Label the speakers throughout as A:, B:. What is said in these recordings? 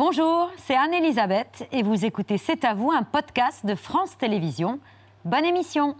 A: Bonjour, c'est Anne-Elisabeth et vous écoutez C'est à vous, un podcast de France Télévisions. Bonne émission.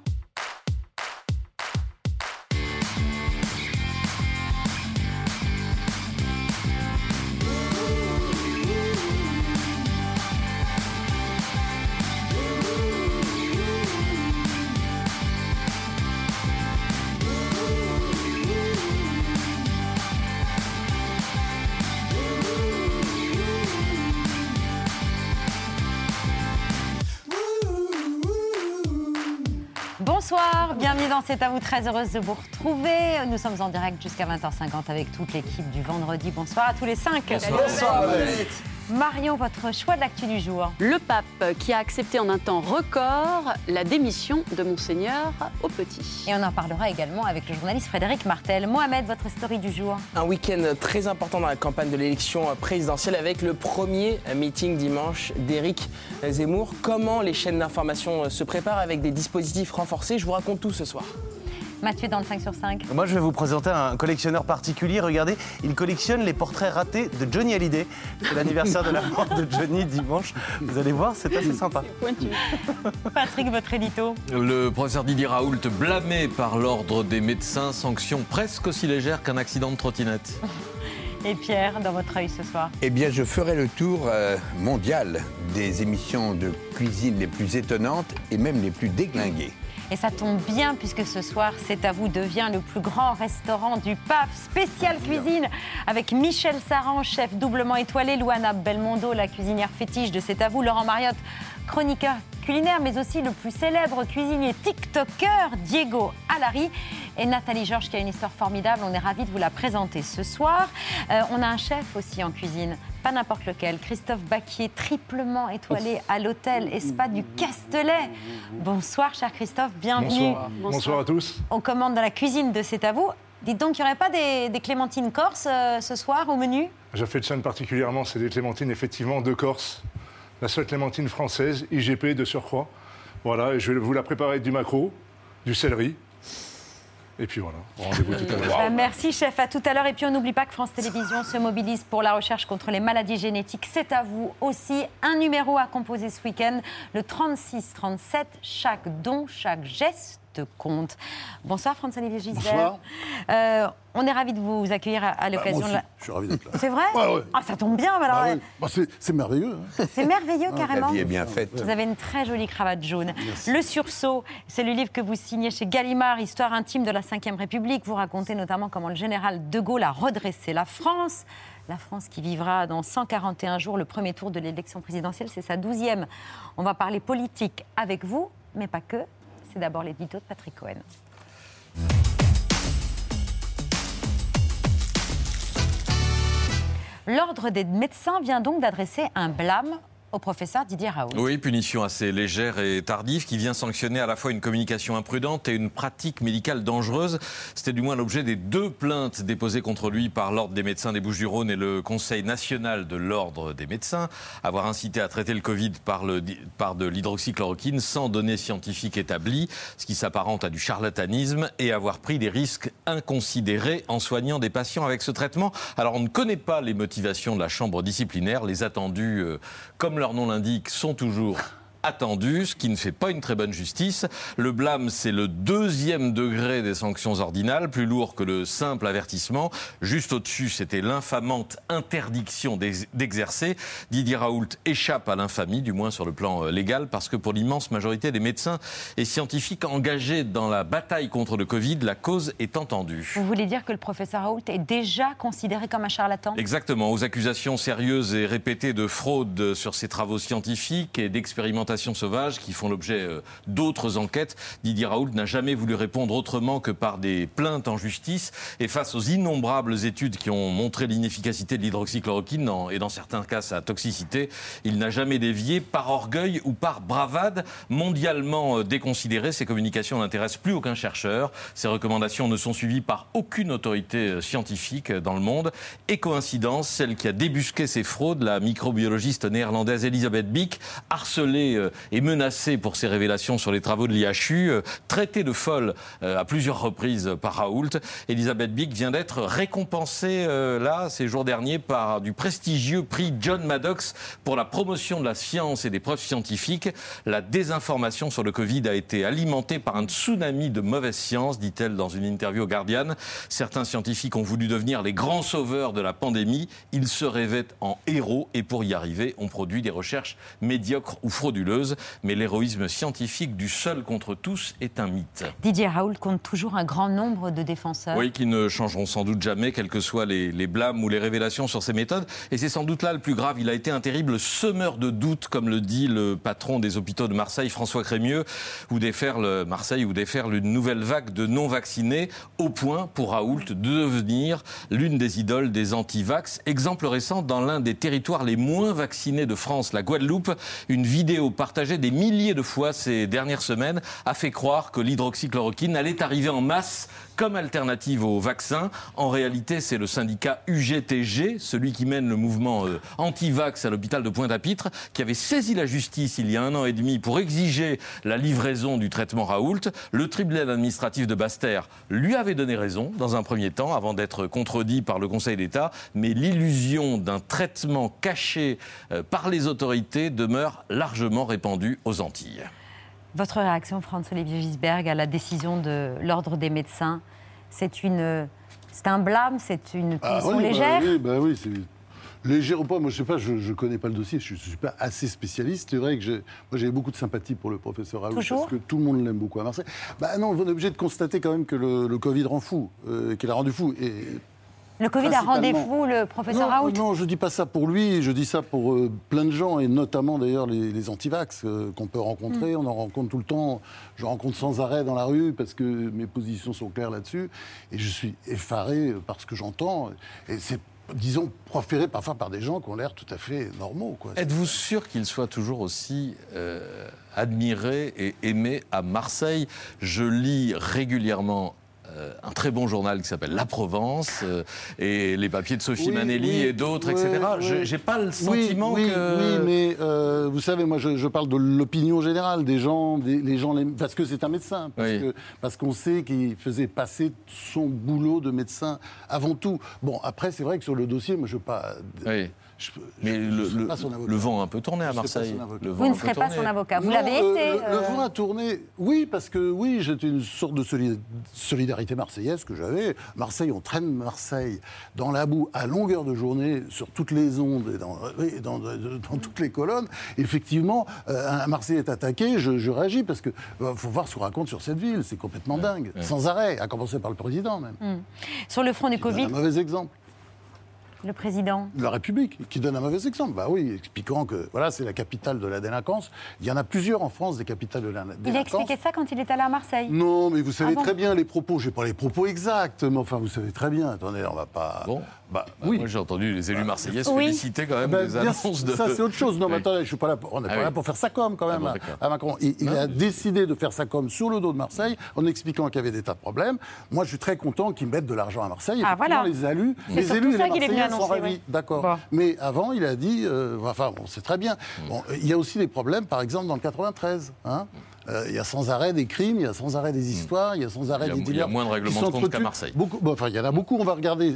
A: Bonsoir, bienvenue dans C'est à vous, très heureuse de vous retrouver. Nous sommes en direct jusqu'à 20h50 avec toute l'équipe du vendredi. Bonsoir à tous les 5.
B: Bonsoir.
A: Marion, votre choix de l'actu du jour.
C: Le pape qui a accepté en un temps record la démission de Monseigneur Aupetit.
A: Et on en parlera également avec le journaliste Frédéric Martel. Mohamed, votre story du jour.
B: Un week-end très important dans la campagne de l'élection présidentielle avec le premier meeting dimanche d'Éric Zemmour. Comment les chaînes d'information se préparent avec des dispositifs renforcés? Je vous raconte tout ce soir.
A: Mathieu dans le 5 sur 5.
D: Moi, je vais vous présenter un collectionneur particulier. Regardez, il collectionne les portraits ratés de Johnny Hallyday. C'est l'anniversaire de la mort de Johnny dimanche. Vous allez voir, c'est assez sympa.
A: Patrick, votre édito.
E: Le professeur Didier Raoult blâmé par l'ordre des médecins, sanction presque aussi légère qu'un accident de trottinette.
A: Et Pierre, dans votre œil ce soir.
F: Eh bien, je ferai le tour mondial des émissions de cuisine les plus étonnantes et même les plus déglinguées.
A: Et ça tombe bien puisque ce soir, C'est à vous devient le plus grand restaurant du PAF, spécial cuisine, avec Michel Saran, chef doublement étoilé, Luana Belmondo, la cuisinière fétiche de C'est à vous, Laurent Mariotte, chroniqueur culinaire, mais aussi le plus célèbre cuisinier TikToker, Diego Allari, et Nathalie Georges qui a une histoire formidable. On est ravis de vous la présenter ce soir. On a un chef aussi en cuisine, pas n'importe lequel, Christophe Baquier, triplement étoilé à l'hôtel et spa du Castelet. Bonsoir, cher Christophe, bienvenue.
G: Bonsoir à tous.
A: On commande dans la cuisine de C'est à vous. Dites donc, il n'y aurait pas des clémentines corses ce soir au menu?
G: J'affectionne particulièrement, c'est des clémentines effectivement de Corse. La seule clémentine française, IGP de surcroît. Voilà, et je vais vous la préparer avec du maquereau, du céleri. Et puis voilà, rendez-vous tout à l'heure.
A: Merci chef, à tout à l'heure. Et puis on n'oublie pas que France Télévisions se mobilise pour la recherche contre les maladies génétiques. C'est à vous aussi. Un numéro à composer ce week-end, le 36-37. Chaque don, chaque geste compte. Bonsoir François-Olivier Gisbert.
H: Bonsoir.
A: On est ravis de vous accueillir à l'occasion
H: moi aussi,
A: de la...
H: je suis ravi d'être là.
A: C'est vrai?
H: Ouais.
A: Ah, ça tombe bien. Alors...
H: Oui. C'est merveilleux. Hein.
A: C'est merveilleux, carrément.
F: La vie est bien faite.
A: Vous avez une très jolie cravate jaune.
H: Merci.
A: Le sursaut, c'est le livre que vous signez chez Gallimard, Histoire intime de la Ve République. Vous racontez notamment comment le général de Gaulle a redressé la France. La France qui vivra dans 141 jours le premier tour de l'élection présidentielle. C'est sa 12e. On va parler politique avec vous, mais pas que. C'est d'abord l'édito de Patrick Cohen. L'Ordre des médecins vient donc d'adresser un blâme au professeur Didier Raoult.
E: Oui, punition assez légère et tardive qui vient sanctionner à la fois une communication imprudente et une pratique médicale dangereuse. C'était du moins l'objet des 2 plaintes déposées contre lui par l'Ordre des médecins des Bouches-du-Rhône et le Conseil national de l'Ordre des médecins. Avoir incité à traiter le Covid par de l'hydroxychloroquine sans données scientifiques établies, ce qui s'apparente à du charlatanisme, et avoir pris des risques inconsidérés en soignant des patients avec ce traitement. Alors on ne connaît pas les motivations de la chambre disciplinaire. Les attendus, comme leur nom l'indique, sont toujours attendu, ce qui ne fait pas une très bonne justice. Le blâme, c'est le 2e degré des sanctions ordinales, plus lourd que le simple avertissement. Juste au-dessus, c'était l'infamante interdiction d'exercer. Didier Raoult échappe à l'infamie, du moins sur le plan légal, parce que pour l'immense majorité des médecins et scientifiques engagés dans la bataille contre le Covid, la cause est entendue.
A: Vous voulez dire que le professeur Raoult est déjà considéré comme un charlatan ?
E: Exactement. Aux accusations sérieuses et répétées de fraude sur ses travaux scientifiques et d'expérimentation sauvages qui font l'objet d'autres enquêtes, Didier Raoult n'a jamais voulu répondre autrement que par des plaintes en justice. Et face aux innombrables études qui ont montré l'inefficacité de l'hydroxychloroquine et dans certains cas sa toxicité, il n'a jamais dévié par orgueil ou par bravade. Mondialement déconsidéré, ses communications n'intéressent plus aucun chercheur. Ses recommandations ne sont suivies par aucune autorité scientifique dans le monde. Et coïncidence, celle qui a débusqué ces fraudes, la microbiologiste néerlandaise Elisabeth Biek, harcelée est menacée pour ses révélations sur les travaux de l'IHU, traitée de folle à plusieurs reprises par Raoult. Elisabeth Bicq vient d'être récompensée ces jours derniers par du prestigieux prix John Maddox pour la promotion de la science et des preuves scientifiques. La désinformation sur le Covid a été alimentée par un tsunami de mauvaise science, dit-elle dans une interview au Guardian. Certains scientifiques ont voulu devenir les grands sauveurs de la pandémie. Ils se revêtent en héros et pour y arriver, on produit des recherches médiocres ou frauduleuses. Mais l'héroïsme scientifique du seul contre tous est un mythe.
A: Didier Raoult compte toujours un grand nombre de défenseurs.
E: Oui, qui ne changeront sans doute jamais, quels que soient les blâmes ou les révélations sur ses méthodes. Et c'est sans doute là le plus grave. Il a été un terrible semeur de doutes, comme le dit le patron des hôpitaux de Marseille, François Crémieux, où déferle une nouvelle vague de non-vaccinés, au point pour Raoult de devenir l'une des idoles des anti-vax. Exemple récent, dans l'un des territoires les moins vaccinés de France, la Guadeloupe, une vidéo partagée des milliers de fois ces dernières semaines a fait croire que l'hydroxychloroquine allait arriver en masse comme alternative au vaccin. En réalité, c'est le syndicat UGTG, celui qui mène le mouvement anti-vax à l'hôpital de Pointe-à-Pitre, qui avait saisi la justice il y a 1 an et demi pour exiger la livraison du traitement Raoult. Le tribunal administratif de Basse-Terre lui avait donné raison dans un premier temps, avant d'être contredit par le Conseil d'État. Mais l'illusion d'un traitement caché par les autorités demeure largement répandue aux Antilles.
A: Votre réaction, Franz-Olivier Gisberg, à la décision de l'Ordre des médecins, c'est un blâme, c'est une punition légère?
H: Oui, c'est légère ou pas. Moi, je sais pas, je connais pas le dossier, je suis pas assez spécialiste. C'est vrai que moi, j'avais beaucoup de sympathie pour le professeur Raoult, parce que tout le monde l'aime beaucoup à Marseille. Non, on est obligé de constater quand même que le Covid rend fou, qu'il a rendu fou. Et
A: le Covid a rendu fou le professeur Raoult?
H: Non, je ne dis pas ça pour lui, je dis ça pour plein de gens, et notamment d'ailleurs les antivax qu'on peut rencontrer. On en rencontre tout le temps, je rencontre sans arrêt dans la rue parce que mes positions sont claires là-dessus, et je suis effaré par ce que j'entends. Et c'est, disons, proféré parfois par des gens qui ont l'air tout à fait normaux.
E: Êtes-vous sûr qu'il soit toujours aussi admiré et aimé à Marseille? Je lis régulièrement un très bon journal qui s'appelle La Provence et les papiers de Sophie Manelli et d'autres, etc. J'ai pas le sentiment que...
H: Oui, mais vous savez, moi je parle de l'opinion générale des gens, parce que c'est un médecin, parce qu'on sait qu'il faisait passer son boulot de médecin avant tout. Bon, après c'est vrai que sur le dossier, moi je veux pas...
E: Mais le vent a un peu tourné à Marseille.
A: Vous ne serez pas son avocat. Vous l'avez été.
H: Le vent a tourné, oui, parce que j'étais une sorte de solidarité marseillaise que j'avais. Marseille, on traîne Marseille dans la boue à longueur de journée, sur toutes les ondes et dans toutes les colonnes. Effectivement, un Marseille est attaqué, je réagis, parce qu'il faut voir ce qu'on raconte sur cette ville. C'est complètement dingue, sans arrêt, à commencer par le président même.
A: Sur le front du Covid.
H: Un mauvais exemple.
A: Le président
H: de la République, qui donne un mauvais exemple. Oui, expliquant que c'est la capitale de la délinquance. Il y en a plusieurs en France, des capitales de la délinquance.
A: Il a expliqué ça quand il est allé à Marseille?
H: Non, mais vous savez très bien les propos. Je n'ai pas les propos exacts, mais enfin, vous savez très bien. Attendez, on va pas...
E: oui. Moi, j'ai entendu les élus marseillais se féliciter quand même des annonces de...
H: Ça, c'est autre chose. Non, mais attendez, on n'est pas là pour faire ça comme, quand même, à Macron. Il a décidé de faire ça comme sur le dos de Marseille, en expliquant qu'il y avait des tas de problèmes. Moi, je suis très content qu'ils mettent de l'argent à Marseille. Les élus et les Marseillais sont ravis. D'accord. Bon. Mais avant, il a dit... c'est très bien. Il y a aussi des problèmes, par exemple, dans le 93. Il y a sans arrêt des crimes, il y a sans arrêt des histoires, il y a sans arrêt des dealers.
E: Il y a moins de règlements de compte qu'à Marseille.
H: Il y en a beaucoup, on va regarder.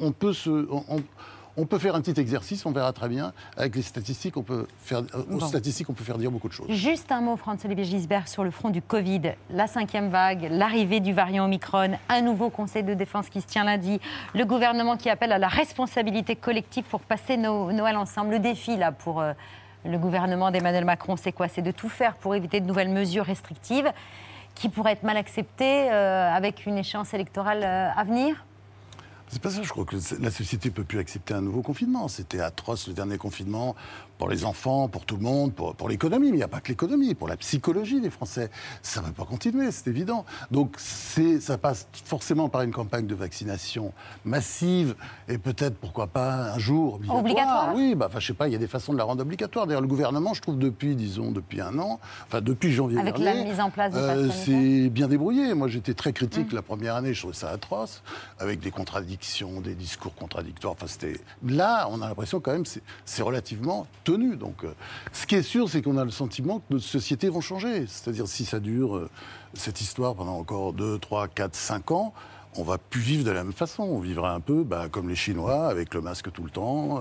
H: On peut faire un petit exercice, on verra très bien. Avec les statistiques, on peut faire dire beaucoup de choses.
A: Juste un mot, Franz-Olivier Gisberg, sur le front du Covid. La 5e vague, l'arrivée du variant Omicron, un nouveau conseil de défense qui se tient lundi, le gouvernement qui appelle à la responsabilité collective pour passer Noël ensemble. Le défi, là, pour le gouvernement d'Emmanuel Macron, c'est quoi? C'est de tout faire pour éviter de nouvelles mesures restrictives qui pourraient être mal acceptées avec une échéance électorale à venir?
H: C'est pas ça, je crois que la société ne peut plus accepter un nouveau confinement. C'était atroce le dernier confinement pour les enfants, pour tout le monde, pour l'économie. Mais il n'y a pas que l'économie, pour la psychologie des Français. Ça ne va pas continuer, c'est évident. Donc ça passe forcément par une campagne de vaccination massive et peut-être, pourquoi pas, un jour obligatoire. Oui, je sais pas, il y a des façons de la rendre obligatoire. D'ailleurs, le gouvernement, je trouve, depuis 1 an, depuis janvier
A: dernier... Avec la mise en place du pass sanitaire.
H: C'est bien débrouillé. Moi, j'étais très critique la première année, je trouvais ça atroce, avec des contradictions contradictions, des discours contradictoires. Enfin, là, on a l'impression quand même que c'est relativement tenu. Donc, ce qui est sûr, c'est qu'on a le sentiment que nos sociétés vont changer. C'est-à-dire, si ça dure, cette histoire, pendant encore 2, 3, 4, 5 ans, on va plus vivre de la même façon. On vivra un peu comme les Chinois, avec le masque tout le temps.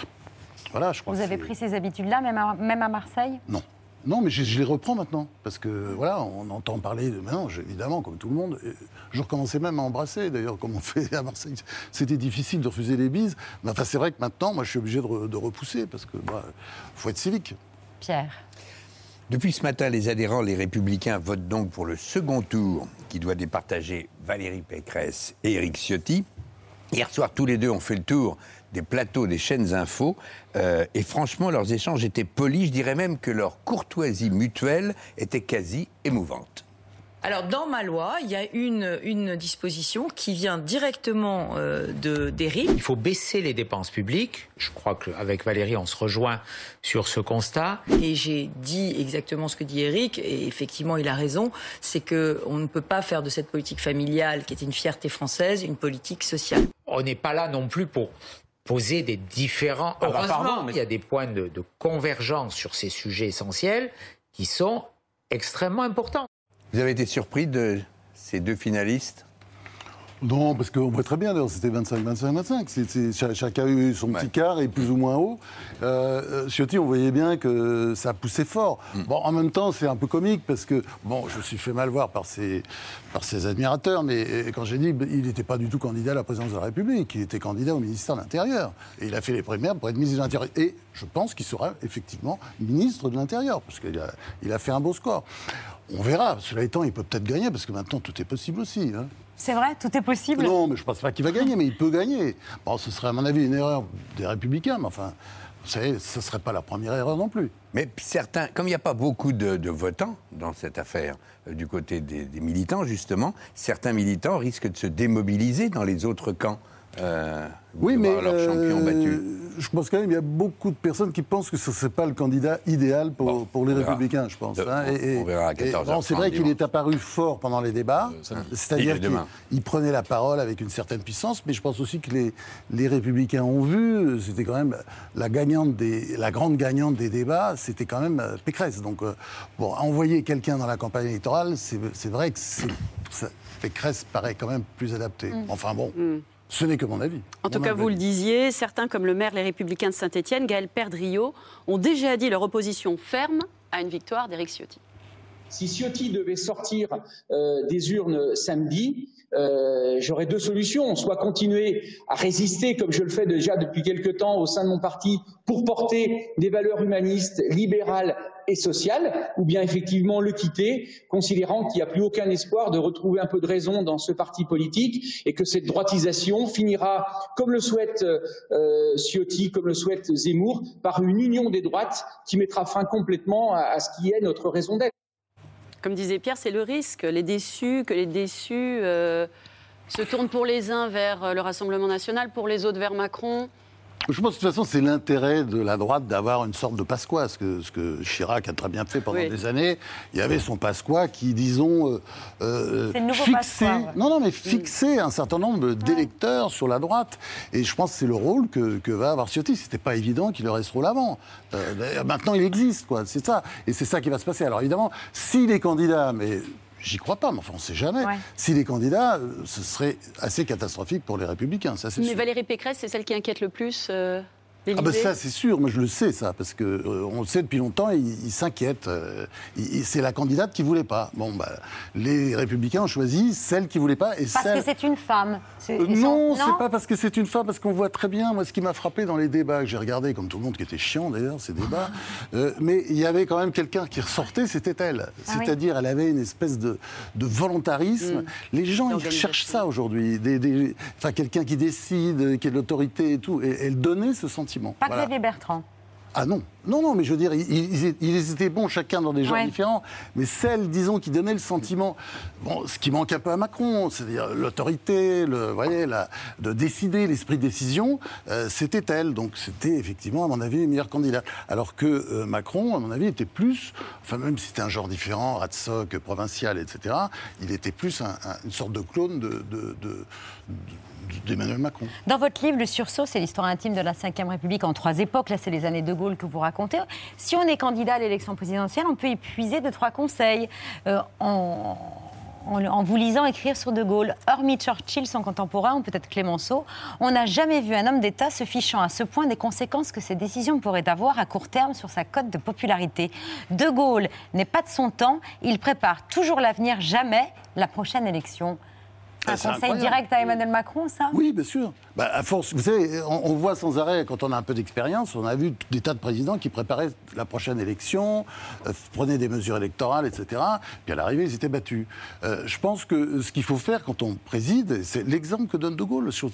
H: Voilà, je crois.
A: Vous avez pris ces habitudes-là, même à Marseille ?
H: Non. Non, mais je les reprends maintenant. Parce que, voilà, on entend parler de... Maintenant, évidemment, comme tout le monde. Je recommençais même à embrasser, d'ailleurs, comme on fait à Marseille. C'était difficile de refuser les bises. Mais enfin, c'est vrai que maintenant, moi, je suis obligé de repousser, parce que faut être civique.
A: Pierre.
F: Depuis ce matin, les adhérents, les Républicains, votent donc pour le second tour qui doit départager Valérie Pécresse et Éric Ciotti. Hier soir, tous les deux ont fait le tour des plateaux des chaînes info. Et franchement, leurs échanges étaient polis. Je dirais même que leur courtoisie mutuelle était quasi émouvante.
I: Alors, dans ma loi, il y a une disposition qui vient directement d'Éric.
J: Il faut baisser les dépenses publiques. Je crois qu'avec Valérie, on se rejoint sur ce constat.
I: Et j'ai dit exactement ce que dit Éric, et effectivement, il a raison, c'est qu'on ne peut pas faire de cette politique familiale, qui est une fierté française, une politique sociale.
J: On n'est pas là non plus pour poser des différents... Heureusement, il y a des points de convergence sur ces sujets essentiels qui sont extrêmement importants.
F: Vous avez été surpris de ces deux finalistes ?
H: Non, parce qu'on voit très bien, d'ailleurs, c'était 25-25-25. Chacun a eu son petit quart et plus ou moins haut. Ciotti, on voyait bien que ça poussait fort. Bon, en même temps, c'est un peu comique parce que, bon, je me suis fait mal voir par ses admirateurs, mais quand j'ai dit, il n'était pas du tout candidat à la présidence de la République, il était candidat au ministère de l'Intérieur. Et il a fait les primaires pour être ministre de l'Intérieur. Et je pense qu'il sera effectivement ministre de l'Intérieur, parce qu'il a fait un beau score. On verra. Cela étant, il peut peut-être gagner, parce que maintenant, tout est possible aussi. Hein.
A: C'est vrai, tout est possible.
H: Non, mais je ne pense pas qu'il va gagner, mais il peut gagner. Bon, ce serait, à mon avis, une erreur des Républicains, mais enfin, vous savez, ce ne serait pas la première erreur non plus.
F: Mais certains, comme il n'y a pas beaucoup de votants dans cette affaire, du côté des militants, justement, certains militants risquent de se démobiliser dans les autres camps.
H: Oui, mais
F: leur champion battu.
H: Je pense quand même qu'il y a beaucoup de personnes qui pensent que ce ne serait pas le candidat idéal pour les Républicains, je pense.
F: On verra à 14h30.
H: C'est vrai qu'il est apparu fort pendant les débats, c'est-à-dire qu'il prenait la parole avec une certaine puissance, mais je pense aussi que les Républicains ont vu, c'était quand même la grande gagnante des débats, c'était quand même Pécresse. Donc, envoyer quelqu'un dans la campagne électorale, c'est vrai que Pécresse paraît quand même plus adapté. Enfin bon... Ce n'est que mon avis.
C: En tout cas, vous le disiez, certains, comme le maire Les Républicains de Saint-Étienne, Gaël Perdriau, ont déjà dit leur opposition ferme à une victoire d'Éric Ciotti.
K: Si Ciotti devait sortir des urnes samedi, j'aurais deux solutions. Soit continuer à résister, comme je le fais déjà depuis quelque temps au sein de mon parti, pour porter des valeurs humanistes, libérales et sociales, ou bien effectivement le quitter, considérant qu'il n'y a plus aucun espoir de retrouver un peu de raison dans ce parti politique et que cette droitisation finira, comme le souhaite Ciotti, comme le souhaite Zemmour, par une union des droites qui mettra fin complètement à ce qui est notre raison d'être.
C: Comme disait Pierre, c'est le risque, que les déçus se tournent pour les uns vers le Rassemblement national, pour les autres vers Macron.
H: Je pense que de toute façon, c'est l'intérêt de la droite d'avoir une sorte de Pasqua, ce que Chirac a très bien fait pendant des années. Il y avait son Pasqua qui, disons, fixait un certain nombre d'électeurs sur la droite. Et je pense que c'est le rôle que va avoir Ciotti. C'était pas évident qu'il aurait ce rôle avant. Maintenant, il existe, quoi. C'est ça. Et c'est ça qui va se passer. Alors évidemment, s'il est candidat, mais... J'y crois pas, mais enfin, on ne sait jamais. Ouais. S'il est candidat, ce serait assez catastrophique pour les Républicains, ça c'est sûr.
C: Mais Valérie Pécresse, c'est celle qui inquiète le plus l'Élysée.
H: Ah ben ça, c'est sûr, moi je le sais, ça, parce qu'on le sait depuis longtemps, il s'inquiète. C'est la candidate qui ne voulait pas. Bon, les Républicains ont choisi celle qui ne voulait pas.
A: Parce que c'est une femme.
H: Non, c'est pas parce que c'est une femme, parce qu'on voit très bien, moi, ce qui m'a frappé dans les débats que j'ai regardés, comme tout le monde, qui était chiant d'ailleurs, ces débats, mais il y avait quand même quelqu'un qui ressortait, c'était elle. C'est-à-dire, elle avait une espèce de volontarisme. Les gens, ils cherchent ça aujourd'hui. Enfin, quelqu'un qui décide, qui a de l'autorité et tout. Et elle donnait ce sentiment.
A: Pas Xavier Bertrand.
H: Ah non, mais je veux dire, ils étaient bons chacun dans des genres différents, mais celle, disons, qui donnait le sentiment, ce qui manque un peu à Macron, c'est-à-dire l'autorité, de décider, l'esprit de décision, c'était elle. Donc c'était effectivement, à mon avis, le meilleur candidat. Alors que Macron, à mon avis, était plus, enfin même si c'était un genre différent, Ratsoc, provincial, etc., il était plus une sorte de clone d'Emmanuel Macron.
A: Dans votre livre, Le Sursaut, c'est l'histoire intime de la Ve République en 3 époques. Là, c'est les années de Gaulle que vous racontez. Si on est candidat à l'élection présidentielle, on peut y puiser 2-3 conseils en vous lisant écrire sur De Gaulle. Hormis Churchill, son contemporain, ou peut-être Clémenceau, on n'a jamais vu un homme d'État se fichant à ce point des conséquences que ses décisions pourraient avoir à court terme sur sa cote de popularité. De Gaulle n'est pas de son temps, il prépare toujours l'avenir, jamais la prochaine élection. Un conseil direct à Emmanuel Macron, ça ?
H: Oui, bien sûr. À force, vous savez, on voit sans arrêt, quand on a un peu d'expérience, on a vu des tas de présidents qui préparaient la prochaine élection, prenaient des mesures électorales, etc. Puis à l'arrivée, ils étaient battus. Je pense que ce qu'il faut faire quand on préside, c'est l'exemple que donne De Gaulle. Je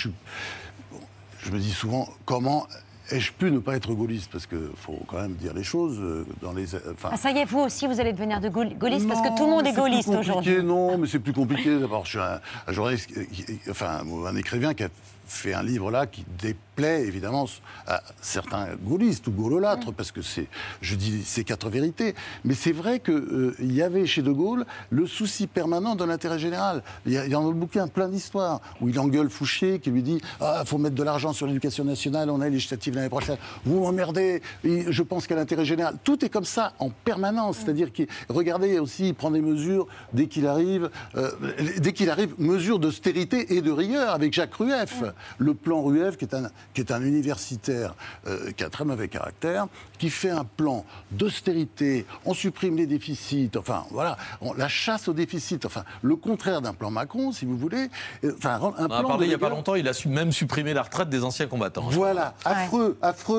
H: me dis souvent, comment ai-je pu ne pas être gaulliste ? Parce qu'il faut quand même dire les choses.
A: Ça y est, vous aussi, vous allez devenir gaulliste, parce que tout le monde est gaulliste aujourd'hui.
H: Non, mais c'est plus compliqué. D'abord, je suis un journaliste, un écrivain qui a fait un livre là qui déplaît évidemment à certains gaullistes ou gaulolâtres, parce que je dis ces 4 vérités. Mais c'est vrai qu'il y avait chez De Gaulle le souci permanent de l'intérêt général. Il y a dans le bouquin plein d'histoires où il engueule Fouché qui lui dit « Ah, il faut mettre de l'argent sur l'éducation nationale, on a les législatives l'année prochaine. Vous m'emmerdez, je pense qu'à l'intérêt général. » Tout est comme ça en permanence. C'est-à-dire qu'il regardez aussi, il prend des mesures dès qu'il arrive, mesures d'austérité et de rigueur avec Jacques Rueff. Le plan Rueff, qui est un universitaire qui a un très mauvais caractère, qui fait un plan d'austérité, on supprime les déficits, enfin voilà, la chasse aux déficits, enfin le contraire d'un plan Macron, si vous voulez.
E: On en a parlé il n'y a pas longtemps, il a même supprimé la retraite des anciens combattants.
H: Voilà, affreux,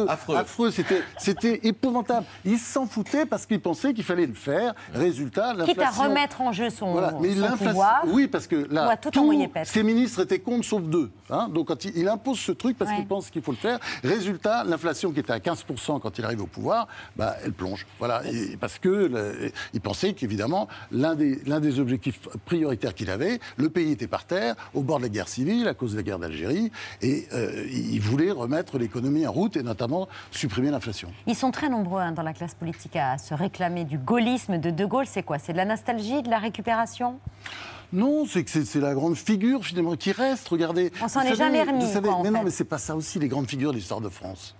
H: c'était épouvantable. Il s'en foutait parce qu'il pensait qu'il fallait le faire. Résultat, l'inflation...
A: Quitte à remettre en jeu son
H: pouvoir. Oui, parce que là,
A: tous
H: ses ministres étaient contre, sauf 2. Donc quand il impose ce truc parce qu'il pense qu'il faut le faire. Résultat, l'inflation qui était à 15% quand il arrive au pouvoir, elle plonge. Voilà, parce qu'il pensait qu'évidemment, l'un des objectifs prioritaires qu'il avait, le pays était par terre, au bord de la guerre civile, à cause de la guerre d'Algérie, et il voulait remettre l'économie en route et notamment supprimer l'inflation.
A: Ils sont très nombreux dans la classe politique à se réclamer du gaullisme de De Gaulle. C'est quoi ? C'est de la nostalgie, de la récupération ?
H: Non, c'est la grande figure finalement qui reste. Regardez.
A: On s'en est jamais remis.
H: Non, mais c'est pas ça aussi les grandes figures de l'histoire de France.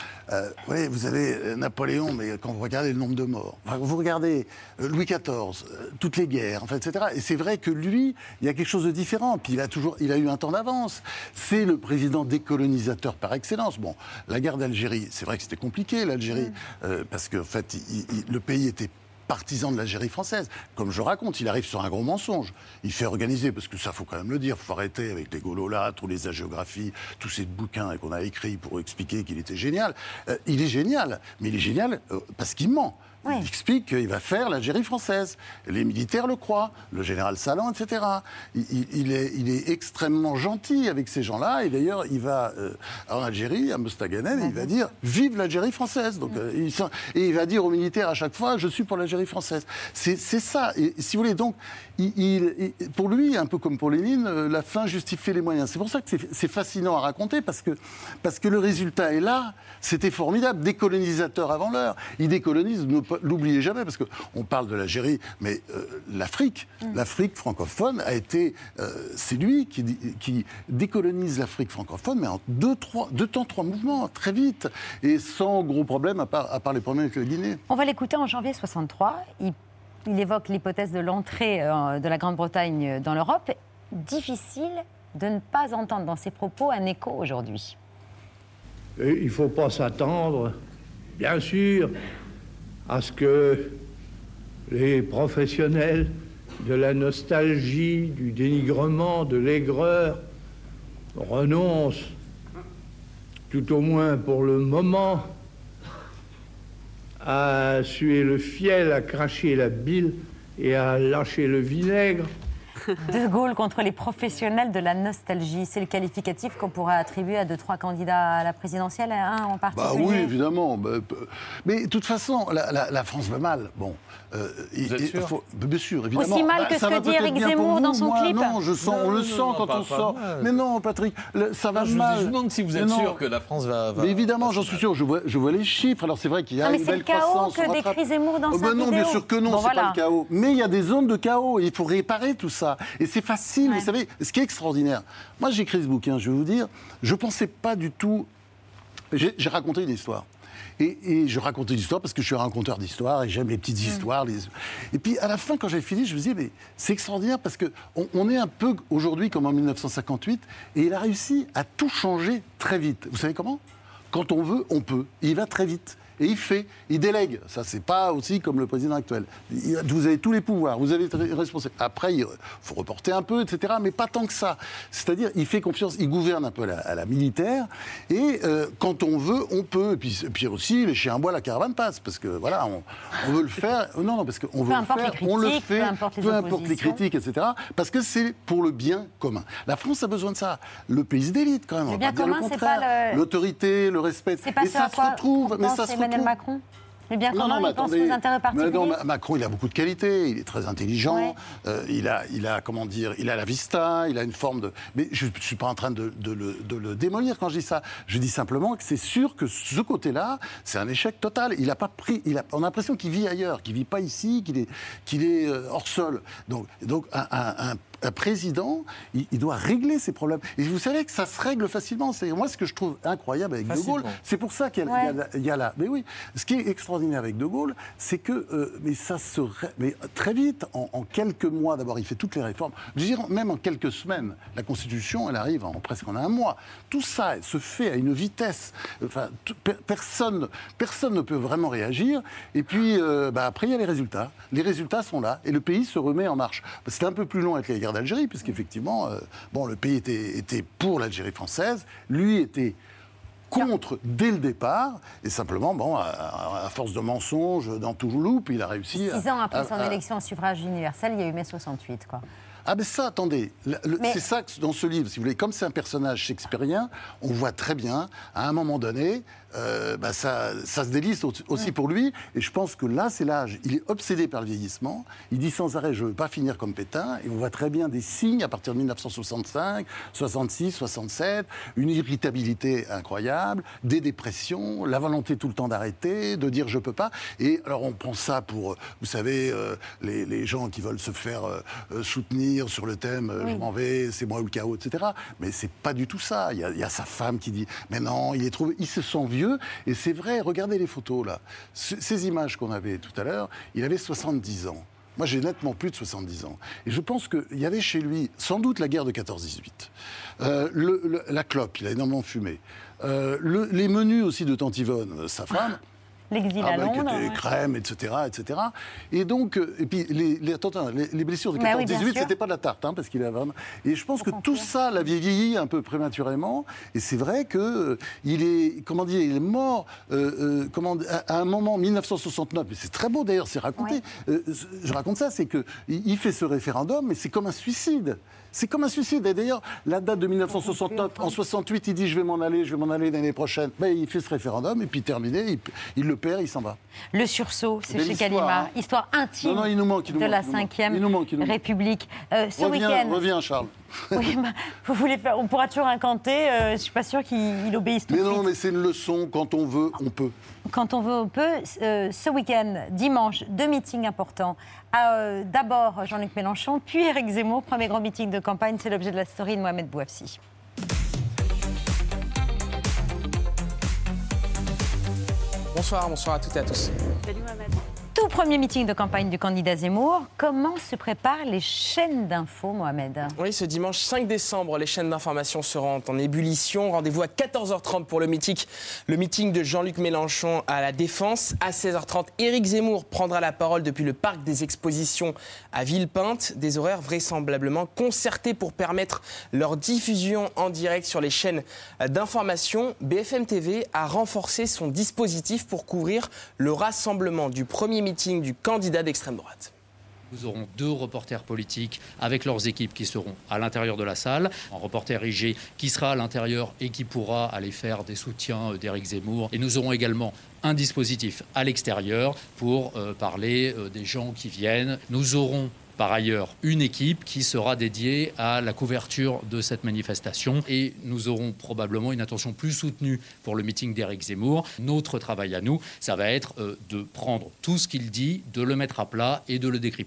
H: Vous avez Napoléon, mais quand vous regardez le nombre de morts, vous regardez Louis XIV, toutes les guerres, etc. Et c'est vrai que lui, il y a quelque chose de différent. Puis il a eu un temps d'avance. C'est le président décolonisateur par excellence. Bon, la guerre d'Algérie, c'est vrai que c'était compliqué l'Algérie, parce que en fait, le pays était partisan de l'Algérie française. Comme je raconte, il arrive sur un gros mensonge. Il fait organiser, parce que ça, faut quand même le dire, il faut arrêter avec les gaulolâtres ou les hagiographies, tous ces bouquins qu'on a écrits pour expliquer qu'il était génial. Il est génial, mais il est génial parce qu'il ment. Oui. Il explique qu'il va faire l'Algérie française. Les militaires le croient, le général Salan, etc. Il est extrêmement gentil avec ces gens-là. Et d'ailleurs, il va en Algérie, à Mostaganem, et il va dire « Vive l'Algérie française !» Et il va dire aux militaires à chaque fois « Je suis pour l'Algérie française ». C'est ça. Et si vous voulez, donc, pour lui, un peu comme pour Lénine, la fin justifie les moyens. C'est pour ça que c'est fascinant à raconter, parce que le résultat est là. C'était formidable. Décolonisateur avant l'heure. Il décolonise, l'oubliez jamais, parce qu'on parle de l'Algérie, mais l'Afrique francophone a été... c'est lui qui décolonise l'Afrique francophone, mais en deux temps, trois mouvements, très vite, et sans gros problème, à part les problèmes avec la Guinée.
A: On va l'écouter en janvier 63. Il évoque l'hypothèse de l'entrée de la Grande-Bretagne dans l'Europe. Difficile de ne pas entendre dans ses propos un écho aujourd'hui.
L: Il ne faut pas s'attendre, bien sûr, à ce que les professionnels de la nostalgie, du dénigrement, de l'aigreur renoncent, tout au moins pour le moment, à suer le fiel, à cracher la bile et à lâcher le vinaigre.
A: De Gaulle contre les professionnels de la nostalgie, c'est le qualificatif qu'on pourrait attribuer à 2-3 candidats à la présidentielle, un en particulier.
H: Oui, évidemment. Mais de toute façon, la France va mal. Bon,
E: vous êtes sûr ?
H: Bien sûr, évidemment.
A: Aussi mal que ce que dit Éric Zemmour dans son clip.
H: Non, on le sent quand on sort. Mais non, Patrick, ça va mal.
E: Je vous demande si vous êtes sûr que la France va...
H: Mais évidemment, j'en suis sûr. Je vois les chiffres. Alors c'est vrai qu'il y a une belle croissance.
A: Mais c'est le chaos que décrit Zemmour dans sa vidéo.
H: Non, bien sûr que non, c'est pas le chaos. Mais il y a des zones de chaos. Il faut réparer tout ça. pas. Et c'est facile, vous savez, ce qui est extraordinaire. Moi, j'ai écrit ce bouquin, je vais vous dire, je pensais pas du tout... J'ai raconté une histoire. Et je racontais l'histoire parce que je suis un raconteur d'histoire et j'aime les petites histoires. Et puis à la fin, quand j'ai fini, je me disais, mais c'est extraordinaire parce qu'on est un peu aujourd'hui comme en 1958 et il a réussi à tout changer très vite. Vous savez comment ? Quand on veut, on peut. Et il va très vite. Et il délègue. Ça, c'est pas aussi comme le président actuel. Vous avez tous les pouvoirs, vous avez les responsabilités. Après, il faut reporter un peu, etc. Mais pas tant que ça. C'est-à-dire, il fait confiance, il gouverne un peu à la militaire. Et quand on veut, on peut. Et puis aussi, les chiens bois, la caravane passe. Parce que voilà, on veut le faire. Non, parce qu'on veut le faire, on le fait. Peu importe les critiques, etc. Parce que c'est pour le bien commun. La France a besoin de ça. Le pays d'élite, quand même.
A: Le bien commun, c'est pas
H: l'autorité, le respect.
A: Et ça se retrouve. Mais ça se retrouve. Macron. Mais bien comment il pense aux intérêts particuliers.
H: Macron, il a beaucoup de qualités, il est très intelligent, il a comment dire, il a la vista, il a une forme de... Mais je ne suis pas en train de le démolir quand je dis ça. Je dis simplement que c'est sûr que ce côté-là, c'est un échec total. Il a pas pris... on a l'impression qu'il vit ailleurs, qu'il ne vit pas ici, qu'il est hors sol. Donc un président, il doit régler ses problèmes. Et vous savez que ça se règle facilement. C'est moi ce que je trouve incroyable avec De Gaulle. C'est pour ça qu'il y a là. Mais oui, ce qui est extraordinaire avec De Gaulle, c'est que mais très vite, en quelques mois, d'abord, il fait toutes les réformes. Je veux dire, même en quelques semaines, la Constitution, elle arrive presque en un mois. Tout ça se fait à une vitesse. Enfin, personne ne peut vraiment réagir. Et puis, après, il y a les résultats. Les résultats sont là, et le pays se remet en marche. C'était un peu plus long avec la guerre d'Algérie, puisqu'effectivement, le pays était pour l'Algérie française, lui était contre dès le départ, et simplement, à force de mensonges, dans tout loup, il a réussi...
A: 6 ans après son élection au suffrage universel, il y a eu mai 68, quoi.
H: Ah mais ça, attendez, c'est ça que dans ce livre, si vous voulez, comme c'est un personnage shakespearien, on voit très bien, à un moment donné, ça se délisse aussi pour lui, et je pense que là, c'est l'âge. Il est obsédé par le vieillissement, il dit sans arrêt, je ne veux pas finir comme Pétain, et on voit très bien des signes à partir de 1965, 66, 67, une irritabilité incroyable, des dépressions, la volonté tout le temps d'arrêter, de dire je peux pas, et alors on prend ça pour, vous savez, les gens qui veulent se faire soutenir sur le thème je m'en vais, c'est moi ou le chaos, etc. Mais c'est pas du tout ça. Il y a sa femme qui dit mais non, il se sent vieux, et c'est vrai, regardez les photos là. Ces images qu'on avait tout à l'heure, il avait 70 ans. Moi, j'ai nettement plus de 70 ans. Et je pense qu'il y avait chez lui, sans doute, la guerre de 14-18. La clope, il a énormément fumé. Les menus aussi de Tante Yvonne, sa femme.
A: L'exil à Londres.
H: Crème, etc., etc. Et donc, et puis les blessures de 14-18, c'était pas de la tarte, parce qu'il a vraiment... Et je pense que tout ça l'avait vieilli un peu prématurément. Et c'est vrai que il est mort à un moment, 1969. Mais c'est très beau d'ailleurs, c'est raconté. Je raconte ça, c'est que il fait ce référendum, mais c'est comme un suicide. C'est comme un suicide. Et d'ailleurs, la date de 1969, en 68, il dit je vais m'en aller l'année prochaine. Il fait ce référendum, et puis terminé, il le perd, il s'en va.
A: Le sursaut, c'est chez Gallimard. Histoire intime de la 5e République. Ce week-end...
H: Reviens, Charles.
A: Oui, vous voulez faire... On pourra toujours incanter. Je ne suis pas sûre qu'il obéisse tout de suite.
H: Mais non, mais c'est une leçon. Quand on veut, on peut.
A: Quand on veut, on peut. Ce week-end, dimanche, 2 meetings importants. D'abord Jean-Luc Mélenchon, puis Éric Zemmour. Premier grand meeting de campagne, c'est l'objet de la story de Mohamed Bouafsi.
B: Bonsoir à toutes et à tous.
C: Salut Mohamed.
A: Tout premier meeting de campagne du candidat Zemmour. Comment se préparent les chaînes d'infos, Mohamed ?
B: Oui, ce dimanche 5 décembre, les chaînes d'information seront en ébullition. Rendez-vous à 14h30 pour le meeting de Jean-Luc Mélenchon à la Défense. À 16h30, Éric Zemmour prendra la parole depuis le parc des Expositions à Villepinte. Des horaires vraisemblablement concertés pour permettre leur diffusion en direct sur les chaînes d'information. BFM TV a renforcé son dispositif pour couvrir le rassemblement du premier meeting du candidat d'extrême droite.
M: Nous aurons 2 reporters politiques avec leurs équipes qui seront à l'intérieur de la salle. Un reporter IG qui sera à l'intérieur et qui pourra aller faire des soutiens d'Éric Zemmour. Et nous aurons également un dispositif à l'extérieur pour parler des gens qui viennent. Nous aurons par ailleurs une équipe qui sera dédiée à la couverture de cette manifestation et nous aurons probablement une attention plus soutenue pour le meeting d'Éric Zemmour. Notre travail à nous, ça va être de prendre tout ce qu'il dit, de le mettre à plat et de le décrypter.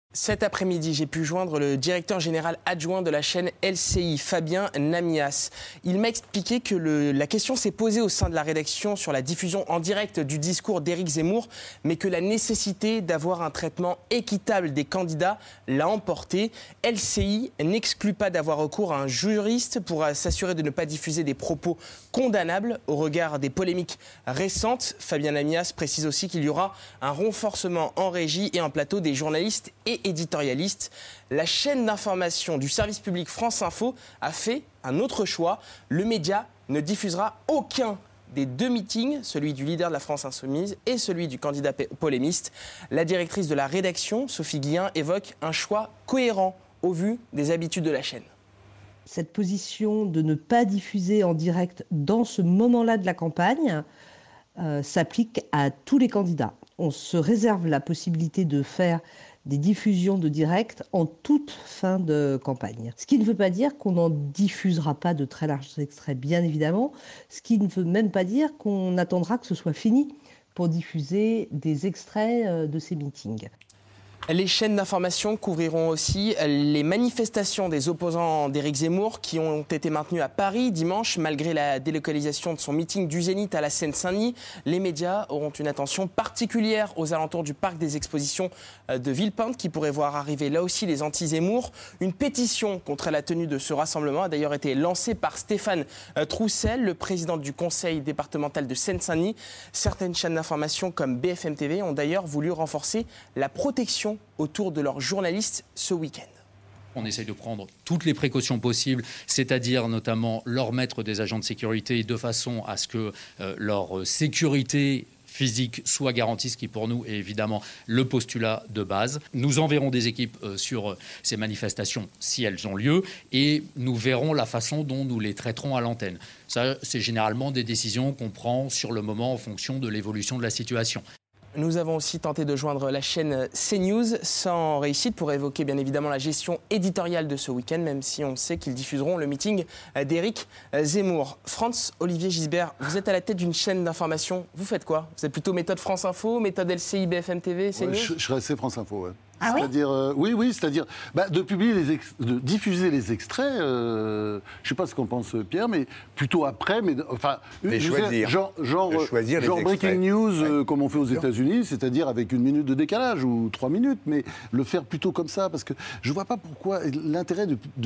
B: Cet après-midi, j'ai pu joindre le directeur général adjoint de la chaîne LCI, Fabien Namias. Il m'a expliqué que la question s'est posée au sein de la rédaction sur la diffusion en direct du discours d'Éric Zemmour, mais que la nécessité d'avoir un traitement équitable des candidats l'a emporté. LCI n'exclut pas d'avoir recours à un juriste pour s'assurer de ne pas diffuser des propos condamnables au regard des polémiques récentes. Fabien Namias précise aussi qu'il y aura un renforcement en régie et en plateau des journalistes et éditorialiste. La chaîne d'information du service public France Info a fait un autre choix. Le média ne diffusera aucun des 2 meetings, celui du leader de la France Insoumise et celui du candidat polémiste. La directrice de la rédaction, Sophie Guillain, évoque un choix cohérent au vu des habitudes de la chaîne.
N: Cette position de ne pas diffuser en direct dans ce moment-là de la campagne s'applique à tous les candidats. On se réserve la possibilité de faire des diffusions de direct en toute fin de campagne. Ce qui ne veut pas dire qu'on n'en diffusera pas de très larges extraits, bien évidemment. Ce qui ne veut même pas dire qu'on attendra que ce soit fini pour diffuser des extraits de ces meetings.
B: Les chaînes d'information couvriront aussi les manifestations des opposants d'Éric Zemmour qui ont été maintenues à Paris dimanche malgré la délocalisation de son meeting du Zénith à la Seine-Saint-Denis. Les médias auront une attention particulière aux alentours du parc des expositions de Villepinte qui pourrait voir arriver là aussi les anti-Zemmour. Une pétition contre la tenue de ce rassemblement a d'ailleurs été lancée par Stéphane Troussel, le président du conseil départemental de Seine-Saint-Denis. Certaines chaînes d'information comme BFM TV ont d'ailleurs voulu renforcer la protection autour de leurs journalistes ce week-end.
M: On essaye de prendre toutes les précautions possibles, c'est-à-dire notamment leur mettre des agents de sécurité de façon à ce que leur sécurité physique soit garantie, ce qui pour nous est évidemment le postulat de base. Nous enverrons des équipes sur ces manifestations si elles ont lieu et nous verrons la façon dont nous les traiterons à l'antenne. Ça, c'est généralement des décisions qu'on prend sur le moment en fonction de l'évolution de la situation.
B: Nous avons aussi tenté de joindre la chaîne CNews sans réussite pour évoquer bien évidemment la gestion éditoriale de ce week-end, même si on sait qu'ils diffuseront le meeting d'Éric Zemmour. Franz-Olivier Gisbert, vous êtes à la tête d'une chaîne d'information. Vous faites quoi? Vous êtes plutôt méthode France Info, méthode LCI, BFM TV, CNews?
H: Je serais assez France Info, ouais.
A: Ah oui,
H: c'est-à-dire, oui, c'est-à-dire de diffuser les extraits, je ne sais pas ce qu'en pense Pierre, mais plutôt après,
F: choisir.
H: Genre breaking news, comme on fait aux États-Unis, c'est-à-dire avec 1 minute de décalage ou 3 minutes, mais le faire plutôt comme ça, parce que je ne vois pas pourquoi l'intérêt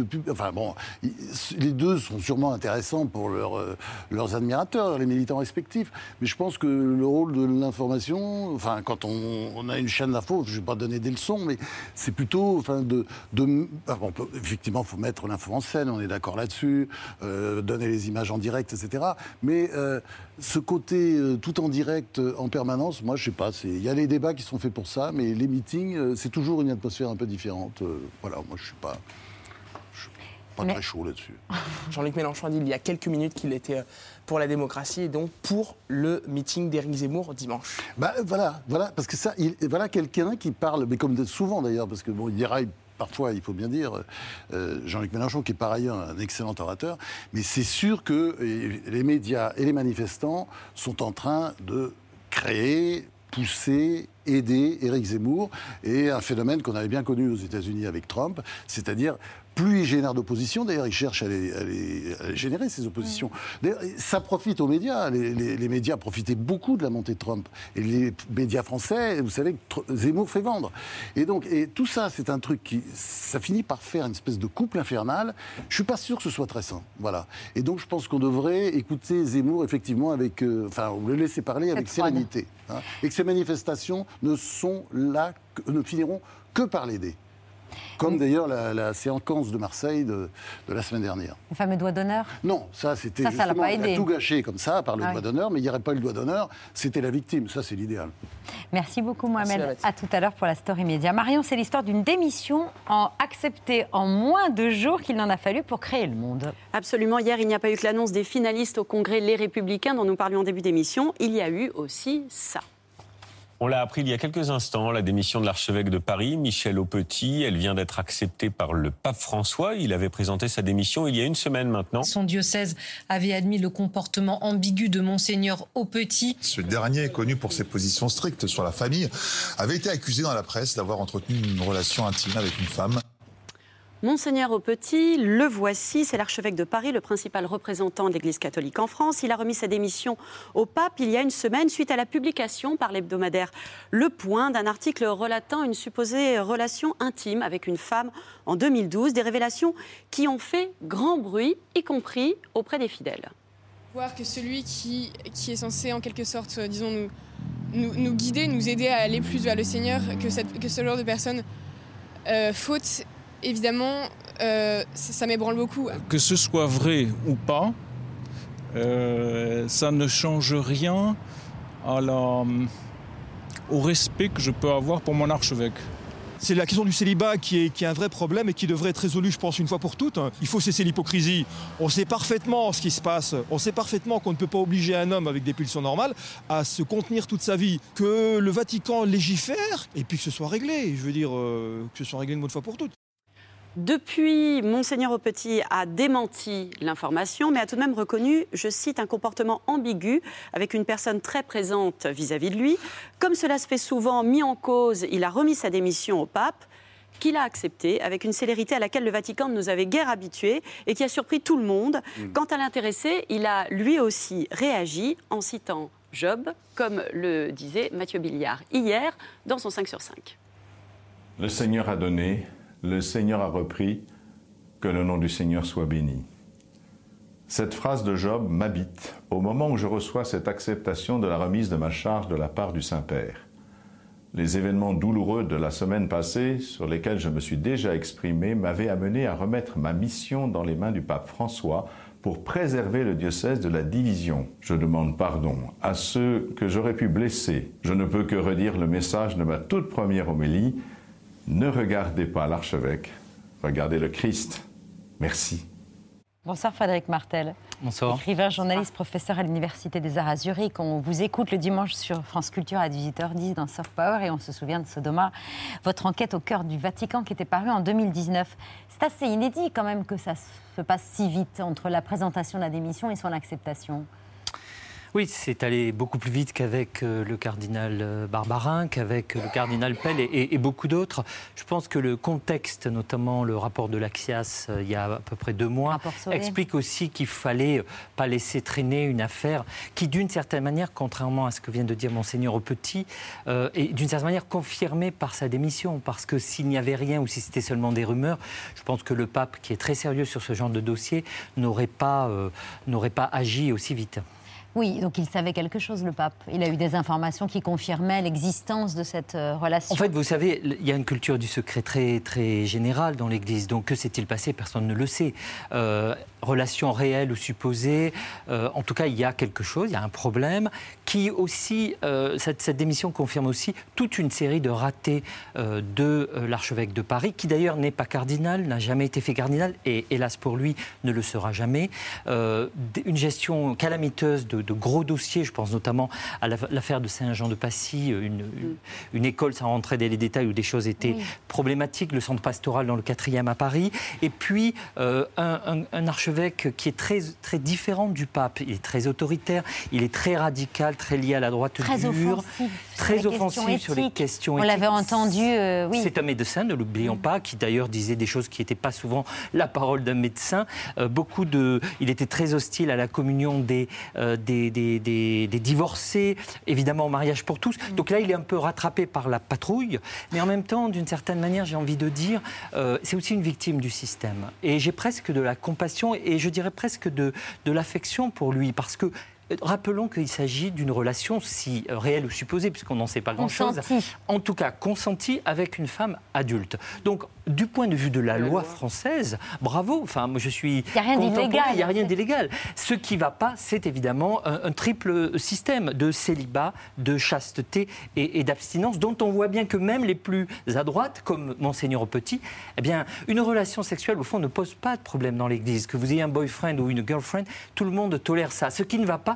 H: les deux sont sûrement intéressants pour leurs admirateurs, les militants respectifs, mais je pense que le rôle de l'information, quand on a une chaîne d'info, je ne vais pas donner des leçons, mais c'est plutôt, effectivement, il faut mettre l'info en scène, on est d'accord là-dessus, donner les images en direct, etc. Mais ce côté tout en direct, en permanence, moi, je sais pas, il y a les débats qui sont faits pour ça, mais les meetings, c'est toujours une atmosphère un peu différente. Moi, je suis pas très chaud là-dessus.
B: Jean-Luc Mélenchon a dit il y a quelques minutes qu'il était pour la démocratie et donc pour le meeting d'Éric Zemmour dimanche.
H: Voilà, parce que voilà quelqu'un qui parle, mais comme souvent d'ailleurs, parce que il déraille parfois, il faut bien dire, Jean-Luc Mélenchon, qui est par ailleurs un excellent orateur, mais c'est sûr que les médias et les manifestants sont en train de créer, pousser, aider Éric Zemmour, et un phénomène qu'on avait bien connu aux États-Unis avec Trump, c'est-à-dire plus il génère d'opposition, d'ailleurs il cherche à les générer, ces oppositions. D'ailleurs, ça profite aux médias, les médias profitaient beaucoup de la montée de Trump. Et les médias français, vous savez que Zemmour fait vendre. Et tout ça, c'est un truc ça finit par faire une espèce de couple infernal. Je ne suis pas sûr que ce soit très sain. Voilà. Et donc je pense qu'on devrait écouter Zemmour, effectivement, le laisser parler avec sérénité. Et que ces manifestations ne finiront que par l'aider. Comme d'ailleurs la séquence de Marseille de la semaine dernière.
A: Le fameux doigt d'honneur? Non,
H: c'était justement, il a tout gâché comme ça par le doigt d'honneur, mais il n'y aurait pas eu le doigt d'honneur, c'était la victime, ça c'est l'idéal.
A: Merci beaucoup Mohamed, à tout à l'heure pour la Story Média. Marion, c'est l'histoire d'une démission acceptée en moins de jours qu'il n'en a fallu pour créer le monde.
C: Absolument, hier il n'y a pas eu que l'annonce des finalistes au congrès Les Républicains dont nous parlions en début d'émission, il y a eu aussi ça.
O: On l'a appris il y a quelques instants, la démission de l'archevêque de Paris, Michel Aupetit. Elle vient d'être acceptée par le pape François. Il avait présenté sa démission il y a une semaine maintenant.
P: Son diocèse avait admis le comportement ambigu de Monseigneur Aupetit.
Q: Ce dernier, connu pour ses positions strictes sur la famille, avait été accusé dans la presse d'avoir entretenu une relation intime avec une femme.
C: Monseigneur Aupetit, le voici, c'est l'archevêque de Paris, le principal représentant de l'Église catholique en France. Il a remis sa démission au pape il y a une semaine suite à la publication par l'hebdomadaire Le Point d'un article relatant une supposée relation intime avec une femme en 2012. Des révélations qui ont fait grand bruit, y compris auprès des fidèles.
R: Voir que celui qui est censé en quelque sorte, disons, nous guider, nous aider à aller plus vers le Seigneur, que ce genre de personne faute, évidemment, ça m'ébranle beaucoup.
S: Que ce soit vrai ou pas, ça ne change rien au respect que je peux avoir pour mon archevêque.
T: C'est la question du célibat qui est un vrai problème et qui devrait être résolue, je pense, une fois pour toutes. Il faut cesser l'hypocrisie. On sait parfaitement ce qui se passe. On sait parfaitement qu'on ne peut pas obliger un homme avec des pulsions normales à se contenir toute sa vie. Que le Vatican légifère et puis que ce soit réglé. Je veux dire, que ce soit réglé une bonne fois pour toutes.
C: Depuis, Monseigneur Aupetit a démenti l'information, mais a tout de même reconnu, je cite, un comportement ambigu avec une personne très présente vis-à-vis de lui. Comme cela se fait souvent, mis en cause, il a remis sa démission au pape, qu'il a accepté avec une célérité à laquelle le Vatican ne nous avait guère habitués et qui a surpris tout le monde. Quant à l'intéressé, il a lui aussi réagi en citant Job, comme le disait Mathieu Billiard hier dans son 5 sur 5.
U: Le Seigneur a donné, le Seigneur a repris, que le nom du Seigneur soit béni. Cette phrase de Job m'habite au moment où je reçois cette acceptation de la remise de ma charge de la part du Saint-Père. Les événements douloureux de la semaine passée, sur lesquels je me suis déjà exprimé, m'avaient amené à remettre ma mission dans les mains du pape François pour préserver le diocèse de la division. Je demande pardon à ceux que j'aurais pu blesser. Je ne peux que redire le message de ma toute première homélie. Ne regardez pas l'archevêque, regardez le Christ. Merci.
A: Bonsoir Frédéric Martel.
V: Bonsoir.
A: Écrivain, journaliste, professeur à l'Université des Arts à Zurich. On vous écoute le dimanche sur France Culture à 18h10 dans Soft Power et on se souvient de Sodoma, votre enquête au cœur du Vatican qui était parue en 2019. C'est assez inédit quand même que ça se passe si vite entre la présentation de la démission et son acceptation.
V: Oui, c'est allé beaucoup plus vite qu'avec le cardinal Barbarin, qu'avec le cardinal Pell et beaucoup d'autres. Je pense que le contexte, notamment le rapport de l'Axias il y a à peu près 2 mois, explique aussi qu'il ne fallait pas laisser traîner une affaire qui, d'une certaine manière, contrairement à ce que vient de dire Monseigneur Aupetit, est d'une certaine manière confirmée par sa démission. Parce que s'il n'y avait rien ou si c'était seulement des rumeurs, je pense que le pape, qui est très sérieux sur ce genre de dossier, n'aurait pas agi aussi vite.
A: Oui, donc il savait quelque chose, le pape. Il a eu des informations qui confirmaient l'existence de cette relation.
V: En fait, vous savez, il y a une culture du secret très, très générale dans l'Église. Donc, que s'est-il passé? Personne ne le sait. Relation réelle ou supposée, en tout cas, il y a quelque chose, il y a un problème qui aussi, cette démission confirme aussi toute une série de ratés de l'archevêque de Paris, qui d'ailleurs n'est pas cardinal, n'a jamais été fait cardinal, et hélas pour lui, ne le sera jamais. Une gestion calamiteuse de gros dossiers, je pense notamment à l'affaire de Saint-Jean-de-Passy, une école, sans rentrer dans les détails, où des choses étaient problématiques, le centre pastoral dans le 4e à Paris, et puis un archevêque qui est très, très différent du pape. Il est très autoritaire, il est très radical, très lié à la droite dure, très offensif sur les questions éthiques.
A: On l'avait entendu, oui.
V: C'est un médecin, ne l'oublions pas, qui d'ailleurs disait des choses qui n'étaient pas souvent la parole d'un médecin. Il était très hostile à la communion des divorcés, évidemment au mariage pour tous. Donc là, il est un peu rattrapé par la patrouille, mais en même temps, d'une certaine manière, j'ai envie de dire, c'est aussi une victime du système. Et j'ai presque de la compassion et je dirais presque de l'affection pour lui, parce que rappelons qu'il s'agit d'une relation, si réelle ou supposée, puisqu'on n'en sait pas grand-chose, en tout cas consentie avec une femme adulte. Donc, du point de vue de la loi française, bravo, enfin, moi je suis contemporain, il n'y a rien d'illégal. Ce qui ne va pas, c'est évidemment un triple système de célibat, de chasteté et d'abstinence, dont on voit bien que même les plus à droite, comme Monseigneur Aupetit, eh bien, une relation sexuelle, au fond, ne pose pas de problème dans l'Église. Que vous ayez un boyfriend ou une girlfriend, tout le monde tolère ça. Ce qui ne va pas,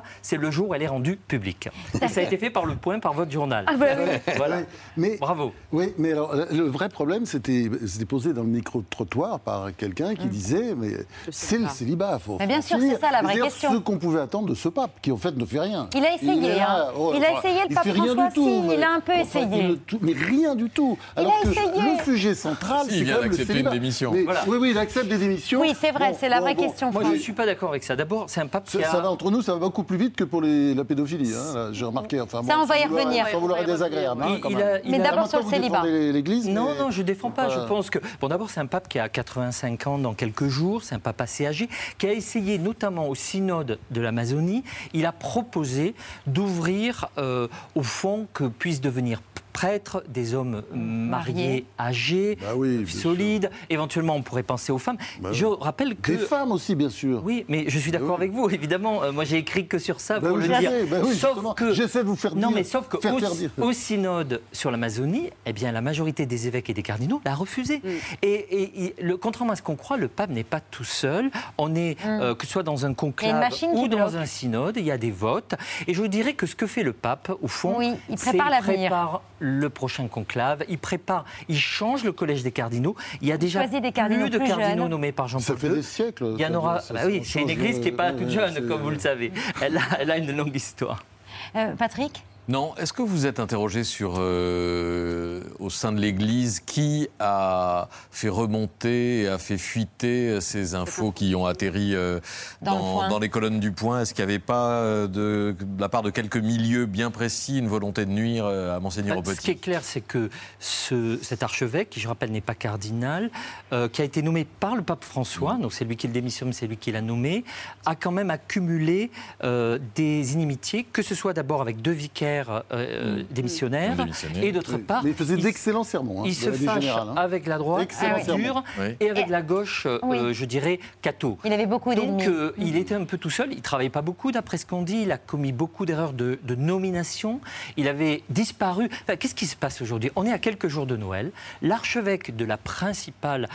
V: c'est le jour où elle est rendue publique. Et ça a été fait par Le Point, par votre journal.
A: Ah bah oui.
V: Voilà.
H: Mais,
V: bravo.
H: Oui, mais alors, le vrai problème, c'était posé dans le micro-trottoir par quelqu'un qui disait, mais c'est le célibat.
A: Mais bien sûr, c'est ça la vraie question.
H: Ce qu'on pouvait attendre de ce pape, qui en fait ne fait rien.
A: Il a essayé, il a essayé, le pape François, il a un peu essayé.
H: Mais rien du tout. Alors que le sujet central, c'est quand même le célibat. Oui, il accepte des démissions.
A: Oui, c'est vrai, c'est la vraie question.
V: Moi, je ne suis pas d'accord avec ça. D'abord, c'est un pape qui
H: ça va entre nous, ça va beaucoup plus vite que pour la pédophilie. Hein, j'ai remarqué. Enfin,
A: ça, on va y revenir.
H: Sans vouloir être désagréable.
A: Mais d'abord sur le célibat.
V: Non, je ne défends pas. Je pense que... Bon, d'abord, c'est un pape qui a 85 ans dans quelques jours. C'est un pape assez âgé, qui a essayé, notamment au synode de l'Amazonie, il a proposé d'ouvrir, au fond, que puissent devenir prêtres, des hommes mariés, âgés, solides. Éventuellement, on pourrait penser aux femmes. Je rappelle que...
H: Des femmes aussi, bien sûr.
V: Oui, mais je suis d'accord avec vous, évidemment. Moi, j'ai écrit que sur ça pour le dire.
H: Sauf que... J'essaie de vous faire dire.
V: Non, mais sauf qu'au synode sur l'Amazonie, eh bien, la majorité des évêques et des cardinaux l'a refusé. Et contrairement à ce qu'on croit, le pape n'est pas tout seul. On est, que ce soit dans un conclave ou dans un synode, il y a des votes. Et je vous dirais que ce que fait le pape, au fond,
A: il prépare l'avenir.
V: Le prochain conclave, il change le collège des cardinaux. Il y a déjà plus de cardinaux nommés par Jean-Paul II.
H: Ça fait des siècles.
V: Il y en aura. C'est une église qui n'est pas toute jeune, comme vous le savez. Elle a une longue histoire.
A: Patrick ?
E: Non, est-ce que vous êtes interrogé sur, au sein de l'Église, qui a fait remonter et a fait fuiter ces infos qui ont atterri dans les colonnes du Point? Est-ce qu'il n'y avait pas, de la part de quelques milieux bien précis, une volonté de nuire à Monseigneur Au-Petit?
V: Ce qui est clair, c'est que cet archevêque, qui je rappelle n'est pas cardinal, qui a été nommé par le pape François, donc c'est lui qui le démissionne, c'est lui qui l'a nommé, a quand même accumulé des inimitiés, que ce soit d'abord avec deux vicaires démissionnaires, et d'autre part,
H: mais il faisait d'excellents sermons.
V: Il se fâche avec la droite dure et avec la gauche, je dirais, catho.
A: Il avait beaucoup d'ennemis.
V: Donc il était un peu tout seul, il ne travaillait pas beaucoup, d'après ce qu'on dit, il a commis beaucoup d'erreurs de nomination, il avait disparu. Enfin, qu'est-ce qui se passe aujourd'hui? On est à quelques jours de Noël, l'archevêque de la principale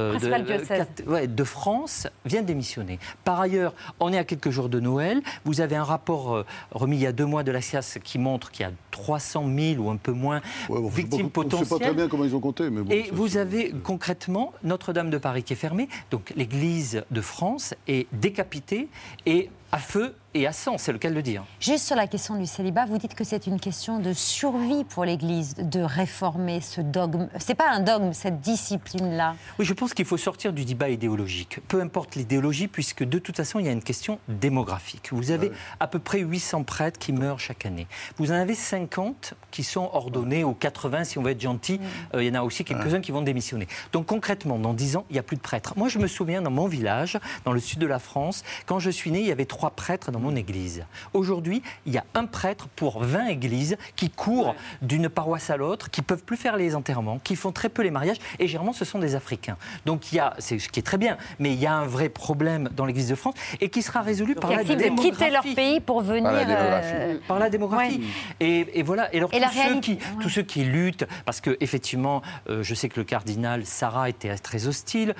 V: de France vient de démissionner. Par ailleurs, on est à quelques jours de Noël, vous avez un rapport remis il y a 2 mois de la SIAS qui montre qu'il y a 300 000 ou un peu moins victimes potentielles.
H: On ne sait pas très bien comment ils ont compté. Mais bon,
V: et vous avez concrètement Notre-Dame de Paris qui est fermée. Donc l'Église de France est décapitée et à feu et à sang, c'est le cas de le dire.
A: Juste sur la question du célibat, vous dites que c'est une question de survie pour l'Église de réformer ce dogme. C'est pas un dogme, cette discipline-là.
V: Oui, je pense qu'il faut sortir du débat idéologique. Peu importe l'idéologie, puisque de toute façon, il y a une question démographique. Vous avez à peu près 800 prêtres qui meurent chaque année. Vous en avez 50 qui sont ordonnés, ou 80 si on veut être gentil. Il y en a aussi quelques-uns qui vont démissionner. Donc concrètement, dans 10 ans, il n'y a plus de prêtres. Moi, je me souviens, dans mon village, dans le sud de la France, quand je suis né, il y avait 3 prêtres dans mon église. Aujourd'hui, il y a un prêtre pour 20 églises qui courent d'une paroisse à l'autre, qui ne peuvent plus faire les enterrements, qui font très peu les mariages, et généralement, ce sont des Africains. Donc, c'est ce qui est très bien, mais il y a un vrai problème dans l'église de France, et qui sera résolu par la démographie.
A: De quitter leur pays pour venir...
V: Par la démographie. Et voilà. Et alors, tous ceux qui luttent, parce qu'effectivement, je sais que le cardinal Sarah était très hostile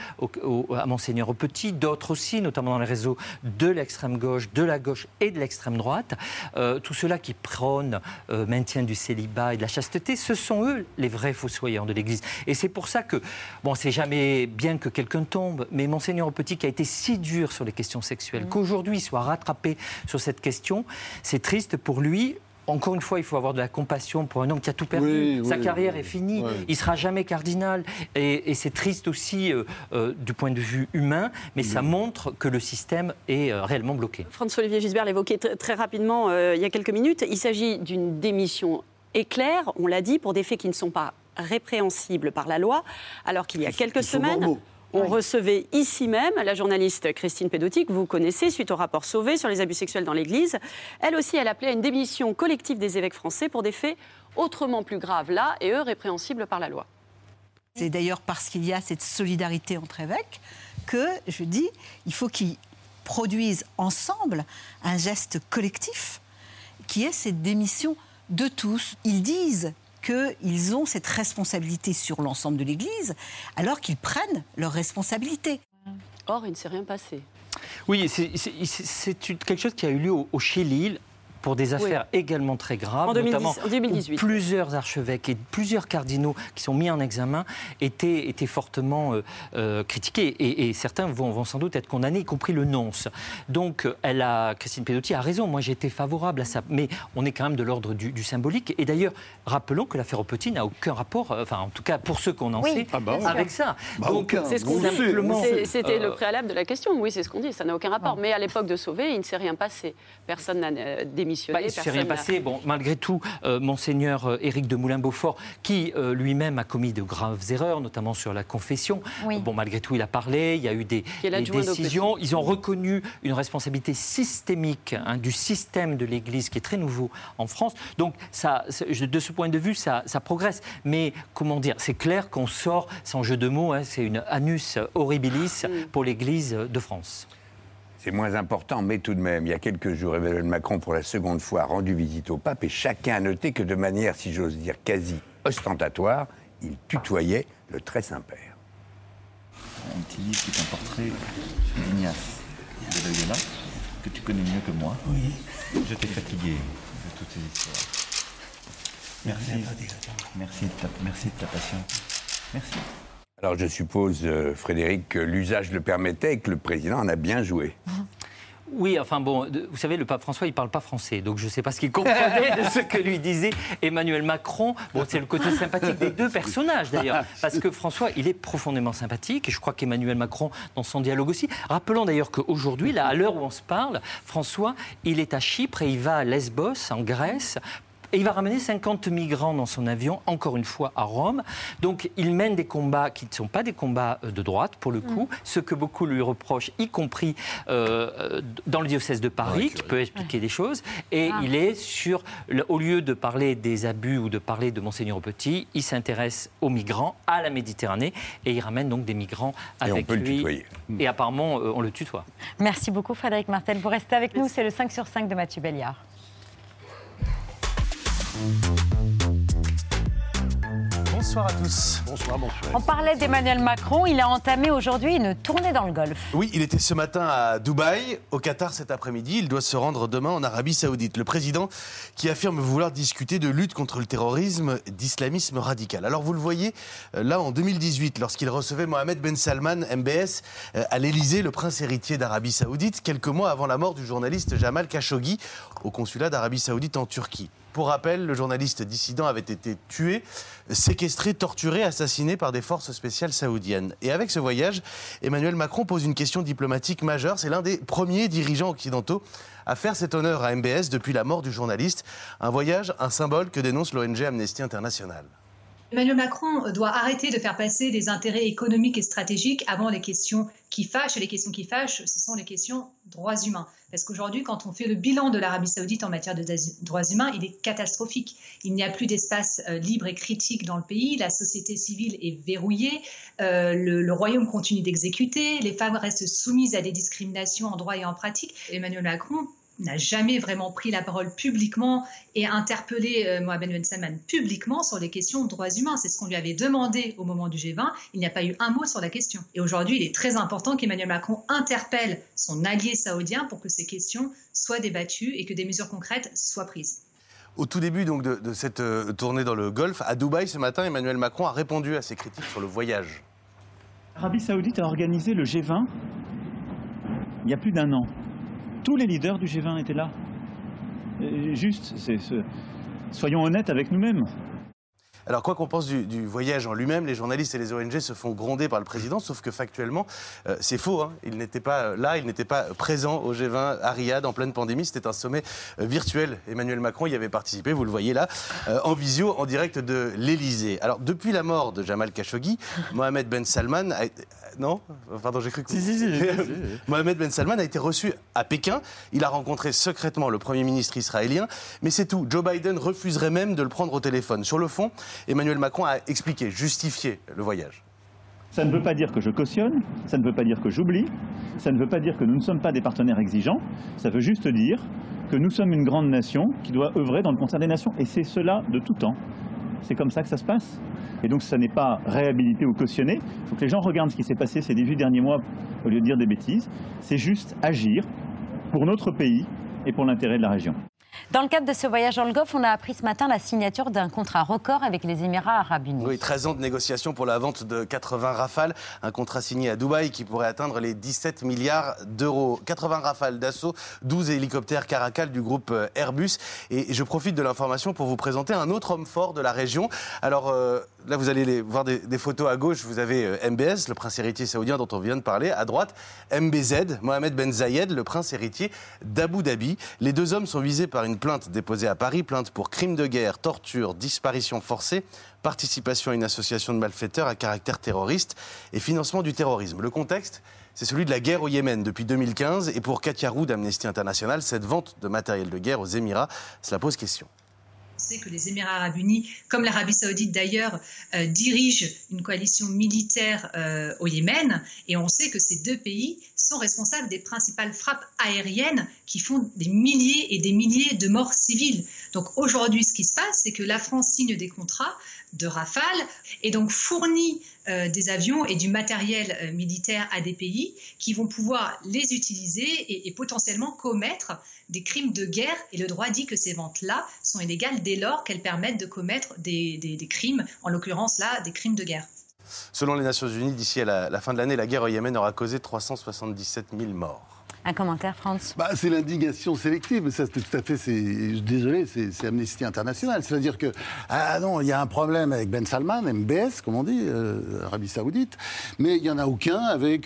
V: à Monseigneur Au-Petit, d'autres aussi, notamment dans les réseaux de l'extrême gauche, de la gauche et de l'extrême droite, tous ceux-là qui prônent maintien du célibat et de la chasteté, ce sont eux les vrais fossoyeurs de l'Église. Et c'est pour ça que, bon, c'est jamais bien que quelqu'un tombe, mais Monseigneur Au-Petit qui a été si dur sur les questions sexuelles, qu'aujourd'hui il soit rattrapé sur cette question, c'est triste pour lui. Encore une fois, il faut avoir de la compassion pour un homme qui a tout perdu. Sa carrière est finie. Il ne sera jamais cardinal. Et c'est triste aussi du point de vue humain, mais ça montre que le système est réellement bloqué.
C: François-Olivier Gisbert l'évoquait très rapidement il y a quelques minutes. Il s'agit d'une démission éclair, on l'a dit, pour des faits qui ne sont pas répréhensibles par la loi, alors qu'il y a quelques semaines... On recevait ici même la journaliste Christine Pedotti, que vous connaissez, suite au rapport Sauvé sur les abus sexuels dans l'Église. Elle aussi, elle appelait à une démission collective des évêques français pour des faits autrement plus graves là, et eux répréhensibles par la loi.
D: C'est d'ailleurs parce qu'il y a cette solidarité entre évêques que, je dis, il faut qu'ils produisent ensemble un geste collectif qui est cette démission de tous. Ils disent qu'ils ont cette responsabilité sur l'ensemble de l'Église, alors qu'ils prennent leurs responsabilités.
C: Or, il ne s'est rien passé.
V: Oui, c'est quelque chose qui a eu lieu au Chili, pour des affaires également très graves,
C: en 2010,
V: notamment
C: en 2018.
V: Plusieurs archevêques et plusieurs cardinaux qui sont mis en examen étaient fortement critiqués et certains vont sans doute être condamnés, y compris le nonce. Donc Christine Pedotti a raison, moi j'ai été favorable à ça, mais on est quand même de l'ordre du symbolique. Et d'ailleurs, rappelons que l'affaire Aupetit n'a aucun rapport, enfin en tout cas pour ceux qu'on en sait, avec ça.
C: Donc c'est ce qu'on dit. C'était le préalable de la question, oui c'est ce qu'on dit, ça n'a aucun rapport. Mais à l'époque de Sauvé, il ne s'est rien passé. Personne n'a démissionné.
V: Il ne s'est rien passé. Bon, malgré tout, Monseigneur Éric de Moulin-Beaufort, qui lui-même a commis de graves erreurs, notamment sur la confession, bon, malgré tout, il a parlé, il y a eu des décisions. Ils ont reconnu une responsabilité systémique du système de l'Église, qui est très nouveau en France. Donc, ça, de ce point de vue, ça progresse. Mais, comment dire, c'est clair qu'on sort, sans jeu de mots, c'est une annus horribilis pour l'Église de France.
F: C'est moins important, mais tout de même, il y a quelques jours, Emmanuel Macron, pour la seconde fois, a rendu visite au pape et chacun a noté que de manière, si j'ose dire, quasi ostentatoire, il tutoyait le très Saint-Père.
G: Un petit livre qui est un portrait d'Ignace de Loyola, que tu connais mieux que moi. Oui. Je t'ai fatigué de toutes ces histoires. Merci de ta patience. Merci.
F: Alors je suppose, Frédéric, que l'usage le permettait et que le président en a bien joué.
V: Oui, enfin bon, vous savez, le pape François, il ne parle pas français, donc je ne sais pas ce qu'il comprenait de ce que lui disait Emmanuel Macron. Bon, c'est le côté sympathique des deux personnages, d'ailleurs, parce que François, il est profondément sympathique, et je crois qu'Emmanuel Macron, dans son dialogue aussi. Rappelons d'ailleurs qu'aujourd'hui, là, à l'heure où on se parle, François, il est à Chypre et il va à Lesbos, en Grèce, et il va ramener 50 migrants dans son avion, encore une fois, à Rome. Donc, il mène des combats qui ne sont pas des combats de droite, pour le coup, ce que beaucoup lui reprochent, y compris dans le diocèse de Paris, qui peut expliquer des choses. Et il est au lieu de parler des abus ou de parler de Monseigneur Aupetit, il s'intéresse aux migrants, à la Méditerranée, et il ramène donc des migrants avec lui.
F: Et on peut le tutoyer.
V: Et apparemment, on le tutoie.
A: Merci beaucoup, Frédéric Martel. Vous restez avec nous, c'est le 5 sur 5 de Mathieu Belliard.
B: Bonsoir à tous.
H: Bonsoir.
A: On parlait d'Emmanuel Macron, il a entamé aujourd'hui une tournée dans le Golfe.
I: Oui, il était ce matin à Dubaï, au Qatar cet après-midi. Il doit se rendre demain en Arabie Saoudite. Le président qui affirme vouloir discuter de lutte contre le terrorisme, d'islamisme radical. Alors vous le voyez, là en 2018, lorsqu'il recevait Mohamed Ben Salman, MBS, à l'Élysée, le prince héritier d'Arabie Saoudite, quelques mois avant la mort du journaliste Jamal Khashoggi au consulat d'Arabie Saoudite en Turquie. Pour rappel, le journaliste dissident avait été tué, séquestré, torturé, assassiné par des forces spéciales saoudiennes. Et avec ce voyage, Emmanuel Macron pose une question diplomatique majeure. C'est l'un des premiers dirigeants occidentaux à faire cet honneur à MBS depuis la mort du journaliste. Un voyage, un symbole que dénonce l'ONG Amnesty International.
W: Emmanuel Macron doit arrêter de faire passer des intérêts économiques et stratégiques avant les questions qui fâchent. Et les questions qui fâchent, ce sont les questions droits humains. Parce qu'aujourd'hui, quand on fait le bilan de l'Arabie Saoudite en matière de droits humains, il est catastrophique. Il n'y a plus d'espace libre et critique dans le pays. La société civile est verrouillée. Le royaume continue d'exécuter. Les femmes restent soumises à des discriminations en droit et en pratique. Emmanuel Macron n'a jamais vraiment pris la parole publiquement et interpellé Mohamed Ben Salman publiquement sur les questions de droits humains. C'est ce qu'on lui avait demandé au moment du G20. Il n'y a pas eu un mot sur la question. Et aujourd'hui, il est très important qu'Emmanuel Macron interpelle son allié saoudien pour que ces questions soient débattues et que des mesures concrètes soient prises.
I: Au tout début donc, de cette tournée dans le Golfe, à Dubaï ce matin, Emmanuel Macron a répondu à ces critiques sur le voyage.
X: L'Arabie Saoudite a organisé le G20 il y a plus d'1 an. Tous les leaders du G20 étaient là. Soyons honnêtes avec nous-mêmes.
I: Alors, quoi qu'on pense du voyage en lui-même, les journalistes et les ONG se font gronder par le président, sauf que factuellement, c'est faux. Hein. Il n'était pas là, il n'était pas présent au G20 à Riyad en pleine pandémie. C'était un sommet virtuel. Emmanuel Macron y avait participé, vous le voyez là, en visio, en direct de l'Élysée. Alors, depuis la mort de Jamal Khashoggi, Mohamed Ben Salman a été... Non ? Pardon, j'ai cru que... Si. Mohamed Ben Salman a été reçu à Pékin. Il a rencontré secrètement le Premier ministre israélien. Mais c'est tout. Joe Biden refuserait même de le prendre au téléphone. Sur le fond, Emmanuel Macron a expliqué, justifié le voyage.
X: Ça ne veut pas dire que je cautionne, ça ne veut pas dire que j'oublie, ça ne veut pas dire que nous ne sommes pas des partenaires exigeants, ça veut juste dire que nous sommes une grande nation qui doit œuvrer dans le concert des nations. Et c'est cela de tout temps. C'est comme ça que ça se passe. Et donc ça n'est pas réhabilité ou cautionné. Il faut que les gens regardent ce qui s'est passé ces 18 derniers mois au lieu de dire des bêtises. C'est juste agir pour notre pays et pour l'intérêt de la région.
A: Dans le cadre de ce voyage dans le Golfe, on a appris ce matin la signature d'un contrat record avec les Émirats arabes unis.
I: Oui, 13 ans de négociations pour la vente de 80 Rafales. Un contrat signé à Dubaï qui pourrait atteindre les 17 milliards d'euros. 80 Rafales d'assaut, 12 hélicoptères Caracal du groupe Airbus. Et je profite de l'information pour vous présenter un autre homme fort de la région. Alors là, vous allez voir des photos à gauche. Vous avez MBS, le prince héritier saoudien dont on vient de parler. À droite, MBZ, Mohamed Ben Zayed, le prince héritier d'Abu Dhabi. Les deux hommes sont visés par une plainte déposée à Paris, plainte pour crimes de guerre, torture, disparition forcée, participation à une association de malfaiteurs à caractère terroriste et financement du terrorisme. Le contexte, c'est celui de la guerre au Yémen depuis 2015. Et pour Katia Roux d'Amnesty International, cette vente de matériel de guerre aux Émirats, cela pose question.
W: On sait que les Émirats arabes unis, comme l'Arabie saoudite d'ailleurs, dirigent une coalition militaire au Yémen. Et on sait que ces deux pays sont responsables des principales frappes aériennes qui font des milliers et des milliers de morts civiles. Donc aujourd'hui, ce qui se passe, c'est que la France signe des contrats de Rafale et donc fournit des avions et du matériel militaire à des pays qui vont pouvoir les utiliser et potentiellement commettre des crimes de guerre. Et le droit dit que ces ventes-là sont illégales dès lors qu'elles permettent de commettre des crimes, en l'occurrence là, des crimes de guerre.
I: Selon les Nations Unies, d'ici à la fin de l'année, la guerre au Yémen aura causé 377 000 morts.
A: Un commentaire, Franz?
H: C'est l'indignation sélective, mais ça, c'est tout à fait, désolé, c'est Amnesty International. C'est-à-dire que, non, il y a un problème avec Ben Salman, MBS, comme on dit, Arabie Saoudite, mais il n'y en a aucun avec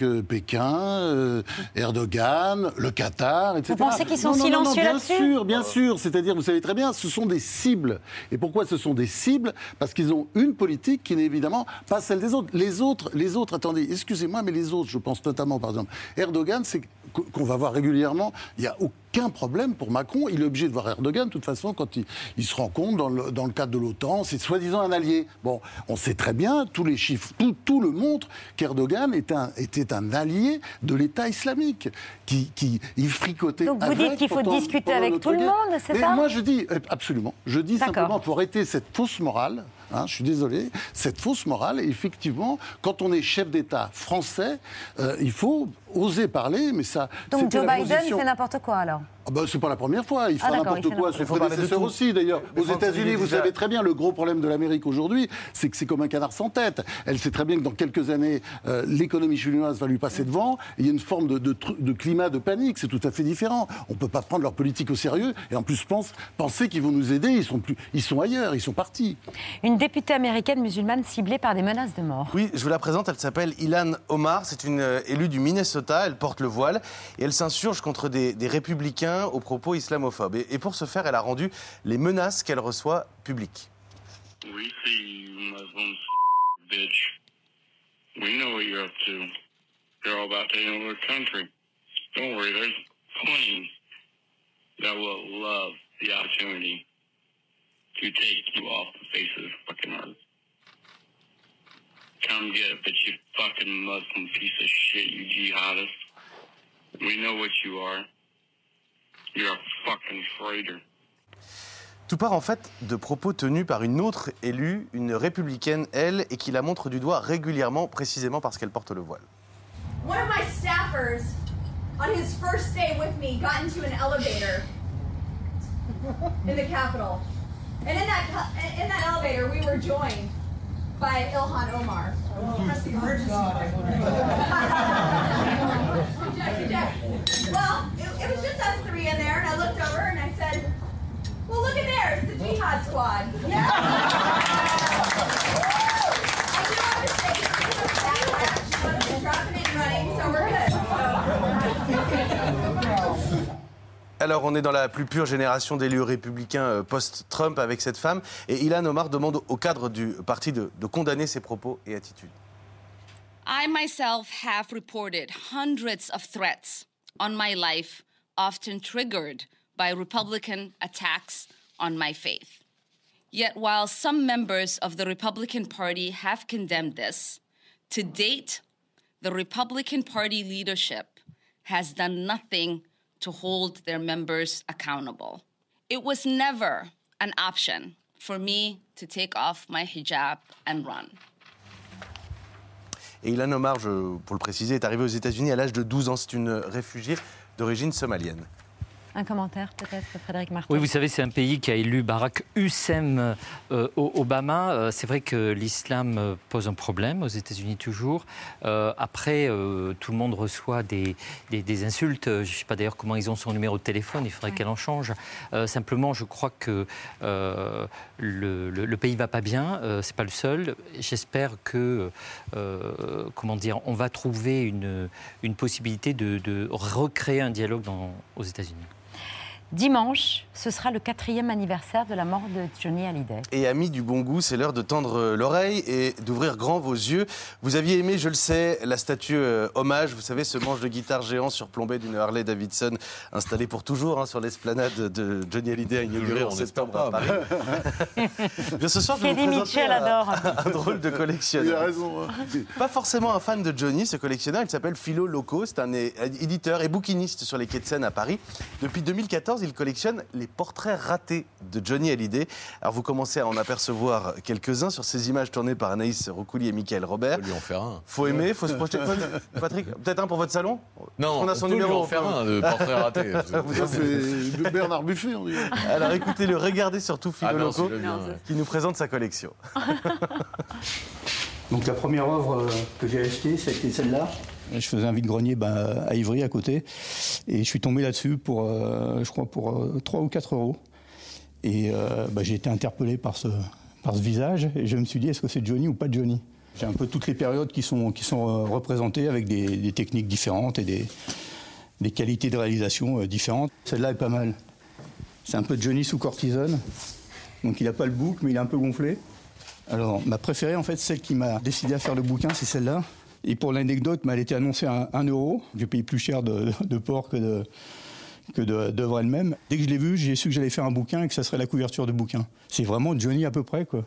H: Pékin, Erdogan, le Qatar, etc.
A: Vous pensez qu'ils sont silencieux là-dessus?
H: Bien sûr. C'est-à-dire, vous savez très bien, ce sont des cibles. Et pourquoi ce sont des cibles? Parce qu'ils ont une politique qui n'est évidemment pas celle des autres. Les autres, attendez, excusez-moi, mais les autres, je pense notamment, par exemple, Erdogan, c'est qu'on va voir régulièrement, il n'y a aucun problème pour Macron. Il est obligé de voir Erdogan, de toute façon, quand il se rencontre dans le cadre de l'OTAN. C'est soi-disant un allié. Bon, on sait très bien, tous les chiffres, tout le montre qu'Erdogan était un allié de l'État islamique, qui fricotait.
A: Donc vous dites qu'il faut discuter avec tout le monde, c'est ça?
H: Moi, je dis, absolument. Je dis simplement, pour arrêter cette fausse morale, je suis désolé, cette fausse morale, effectivement, quand on est chef d'État français, il faut oser parler, mais ça...
A: Donc Joe Biden, il fait n'importe quoi, alors?
H: C'est pas la première fois, il fera n'importe quoi, son prédécesseur aussi d'ailleurs. Aux États-Unis, vous savez très bien, le gros problème de l'Amérique aujourd'hui, c'est que c'est comme un canard sans tête. Elle sait très bien que dans quelques années, l'économie chinoise va lui passer devant, et il y a une forme de climat de panique, c'est tout à fait différent. On ne peut pas prendre leur politique au sérieux, et en plus penser qu'ils vont nous aider, ils sont ailleurs, ils sont partis.
A: Une députée américaine musulmane ciblée par des menaces de mort.
I: Oui, je vous la présente, elle s'appelle Ilhan Omar, c'est une élue du Minnesota, elle porte le voile, et elle s'insurge contre des républicains aux propos islamophobes. Et pour ce faire, elle a rendu les menaces qu'elle reçoit publiques.
J: We see you Muslims, bitch. We know what you're up to. You're all about taking over the country. Don't worry, there's plenty that will love the opportunity to take you off the face of the fucking earth. Come get it, bitch, you fucking Muslim piece of shit, you jihadist. We know what you are. You're a fucking traitor.
I: Tout part en fait de propos tenus par une autre élue, une républicaine, elle, et qui la montre du doigt régulièrement, précisément parce qu'elle porte le voile.
K: One of my staffers, on his first day with me, got into an elevator in the Capitol. And in that elevator, we were joined by Ilhan Omar. Press the emergency button. Well, it was just us three in there, and I looked over and I said, well, look at there, it's the Jihad Squad. Yeah. I do understand she wasn't dropping it and running, so we're good.
I: Alors, on est dans la plus pure génération d'élus républicains post-Trump avec cette femme. Et Ilhan Omar demande au cadre du parti de condamner ses propos et attitudes.
L: I myself have reported hundreds of threats on my life, often triggered by Republican attacks on my faith. Yet while some members of the Republican Party have condemned this, to date, the Republican Party leadership has done nothing to hold their members accountable. It was never an option for me to take off my hijab and run.
I: Et Ilhan Omar, pour le préciser, est arrivée aux États-Unis à l'âge de 12 ans. C'est une réfugiée d'origine somalienne.
A: Un commentaire peut-être, Frédéric Martel.
V: Oui, vous savez, c'est un pays qui a élu Barack Hussein Obama. C'est vrai que l'islam pose un problème aux États-Unis toujours. Après, tout le monde reçoit des insultes. Je ne sais pas d'ailleurs comment ils ont son numéro de téléphone. Il faudrait qu'elle en change. Simplement, je crois que le pays ne va pas bien. C'est pas le seul. J'espère que, on va trouver une possibilité de recréer un dialogue aux États-Unis.
A: Dimanche, ce sera le 4e anniversaire de la mort de Johnny Hallyday.
I: Et amis du bon goût, c'est l'heure de tendre l'oreille et d'ouvrir grand vos yeux. Vous aviez aimé, je le sais, la statue hommage, vous savez, ce manche de guitare géant surplombé d'une Harley Davidson installée pour toujours sur l'esplanade de Johnny Hallyday inaugurée en septembre à Paris. Bien, ce soir, je vais vous présenter un drôle de collectionneur.
H: Il a raison.
I: Pas forcément un fan de Johnny, ce collectionneur, il s'appelle Philo Loco, c'est un éditeur et bouquiniste sur les quais de Seine à Paris. Depuis 2014, il collectionne les portraits ratés de Johnny Hallyday. Alors vous commencez à en apercevoir quelques-uns sur ces images tournées par Anaïs Roukouli et Michael Robert.
E: On peut lui en faire un.
I: Faut aimer, faut se projeter. Patrick, peut-être un pour votre salon ?
E: Non,
I: on a son
E: peut
I: numéro.
E: Lui en faire un de portrait raté.
H: C'est Bernard Buffet, on dirait.
I: Alors écoutez-le, regardez surtout Philo Loco qui nous présente sa collection.
M: Donc la première œuvre que j'ai achetée, c'était celle-là. Je faisais un vide-grenier à Ivry, à côté. Et je suis tombé là-dessus pour 3 ou 4 euros. Et j'ai été interpellé par ce visage. Et je me suis dit, est-ce que c'est Johnny ou pas Johnny ? J'ai un peu toutes les périodes qui sont représentées avec des techniques différentes et des qualités de réalisation différentes. Celle-là est pas mal. C'est un peu Johnny sous cortisone. Donc il n'a pas le bouc, mais il est un peu gonflé. Alors, ma préférée, en fait, celle qui m'a décidé à faire le bouquin, c'est celle-là. Et pour l'anecdote, elle était annoncée à 1 euro. J'ai payé plus cher de porc que d'œuvre elle-même. Dès que je l'ai vue, j'ai su que j'allais faire un bouquin et que ça serait la couverture du bouquin. C'est vraiment Johnny à peu près, quoi.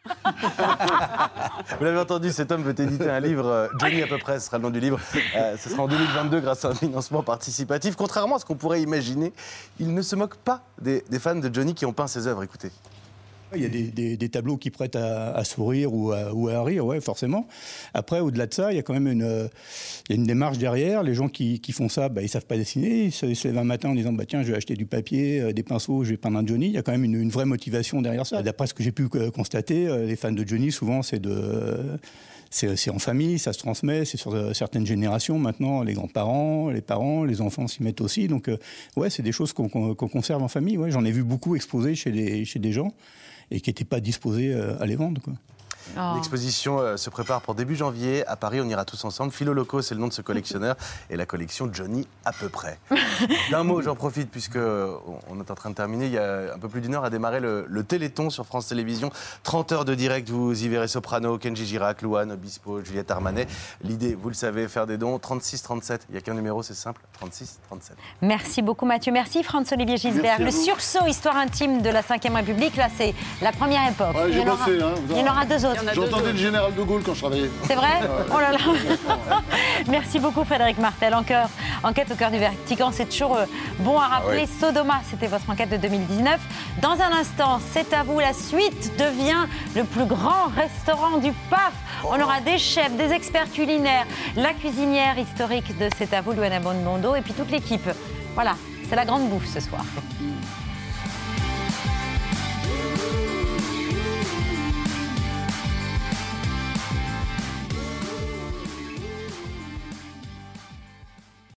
I: Vous l'avez entendu, cet homme veut éditer un livre, Johnny à peu près, ce sera le nom du livre. Ce sera en 2022 grâce à un financement participatif. Contrairement à ce qu'on pourrait imaginer, il ne se moque pas des fans de Johnny qui ont peint ses œuvres. Écoutez.
M: Il y a des tableaux qui prêtent à sourire ou à rire, ouais, forcément. Après, au-delà de ça, il y a quand même une démarche derrière. Les gens qui font ça, ils ne savent pas dessiner. Ils se lèvent un matin en disant tiens, je vais acheter du papier, des pinceaux, je vais peindre un Johnny. Il y a quand même une vraie motivation derrière ça. D'après ce que j'ai pu constater, les fans de Johnny, souvent, c'est en famille, ça se transmet, c'est sur certaines générations. Maintenant, les grands-parents, les parents, les enfants s'y mettent aussi. Donc, c'est des choses qu'on conserve en famille. Ouais. J'en ai vu beaucoup exposées chez des gens et qui n'étaient pas disposés à les vendre, quoi.
I: L'exposition se prépare pour début janvier à Paris, on ira tous ensemble. Philo Loco, c'est le nom de ce collectionneur, et la collection Johnny à peu près. D'un mot, j'en profite puisque on est en train de terminer. Il y a un peu plus d'une heure a démarré le Téléthon sur France Télévisions. 30 heures de direct, vous y verrez Soprano, Kenji Girac, Louane, Obispo, Juliette Armanet. L'idée, vous le savez, faire des dons. 36-37, il n'y a qu'un numéro, c'est simple, 36-37.
A: Merci beaucoup Mathieu, merci Franz-Olivier Gisbert. Le sursaut Histoire intime de la Ve République, là c'est la première époque.
H: Ouais, il
A: y en aura 2 autres.
H: J'entendais le général de Gaulle quand je travaillais.
A: C'est vrai ? Oh là là. Merci beaucoup Frédéric Martel. Enquête au cœur du Vatican, c'est toujours bon à rappeler. Ah oui. Sodoma, c'était votre enquête de 2019. Dans un instant, c'est à vous, la suite devient le plus grand restaurant du PAF. On aura des chefs, des experts culinaires, la cuisinière historique de C'est à vous, Luana Belmondo, et puis toute l'équipe. Voilà, c'est la grande bouffe ce soir.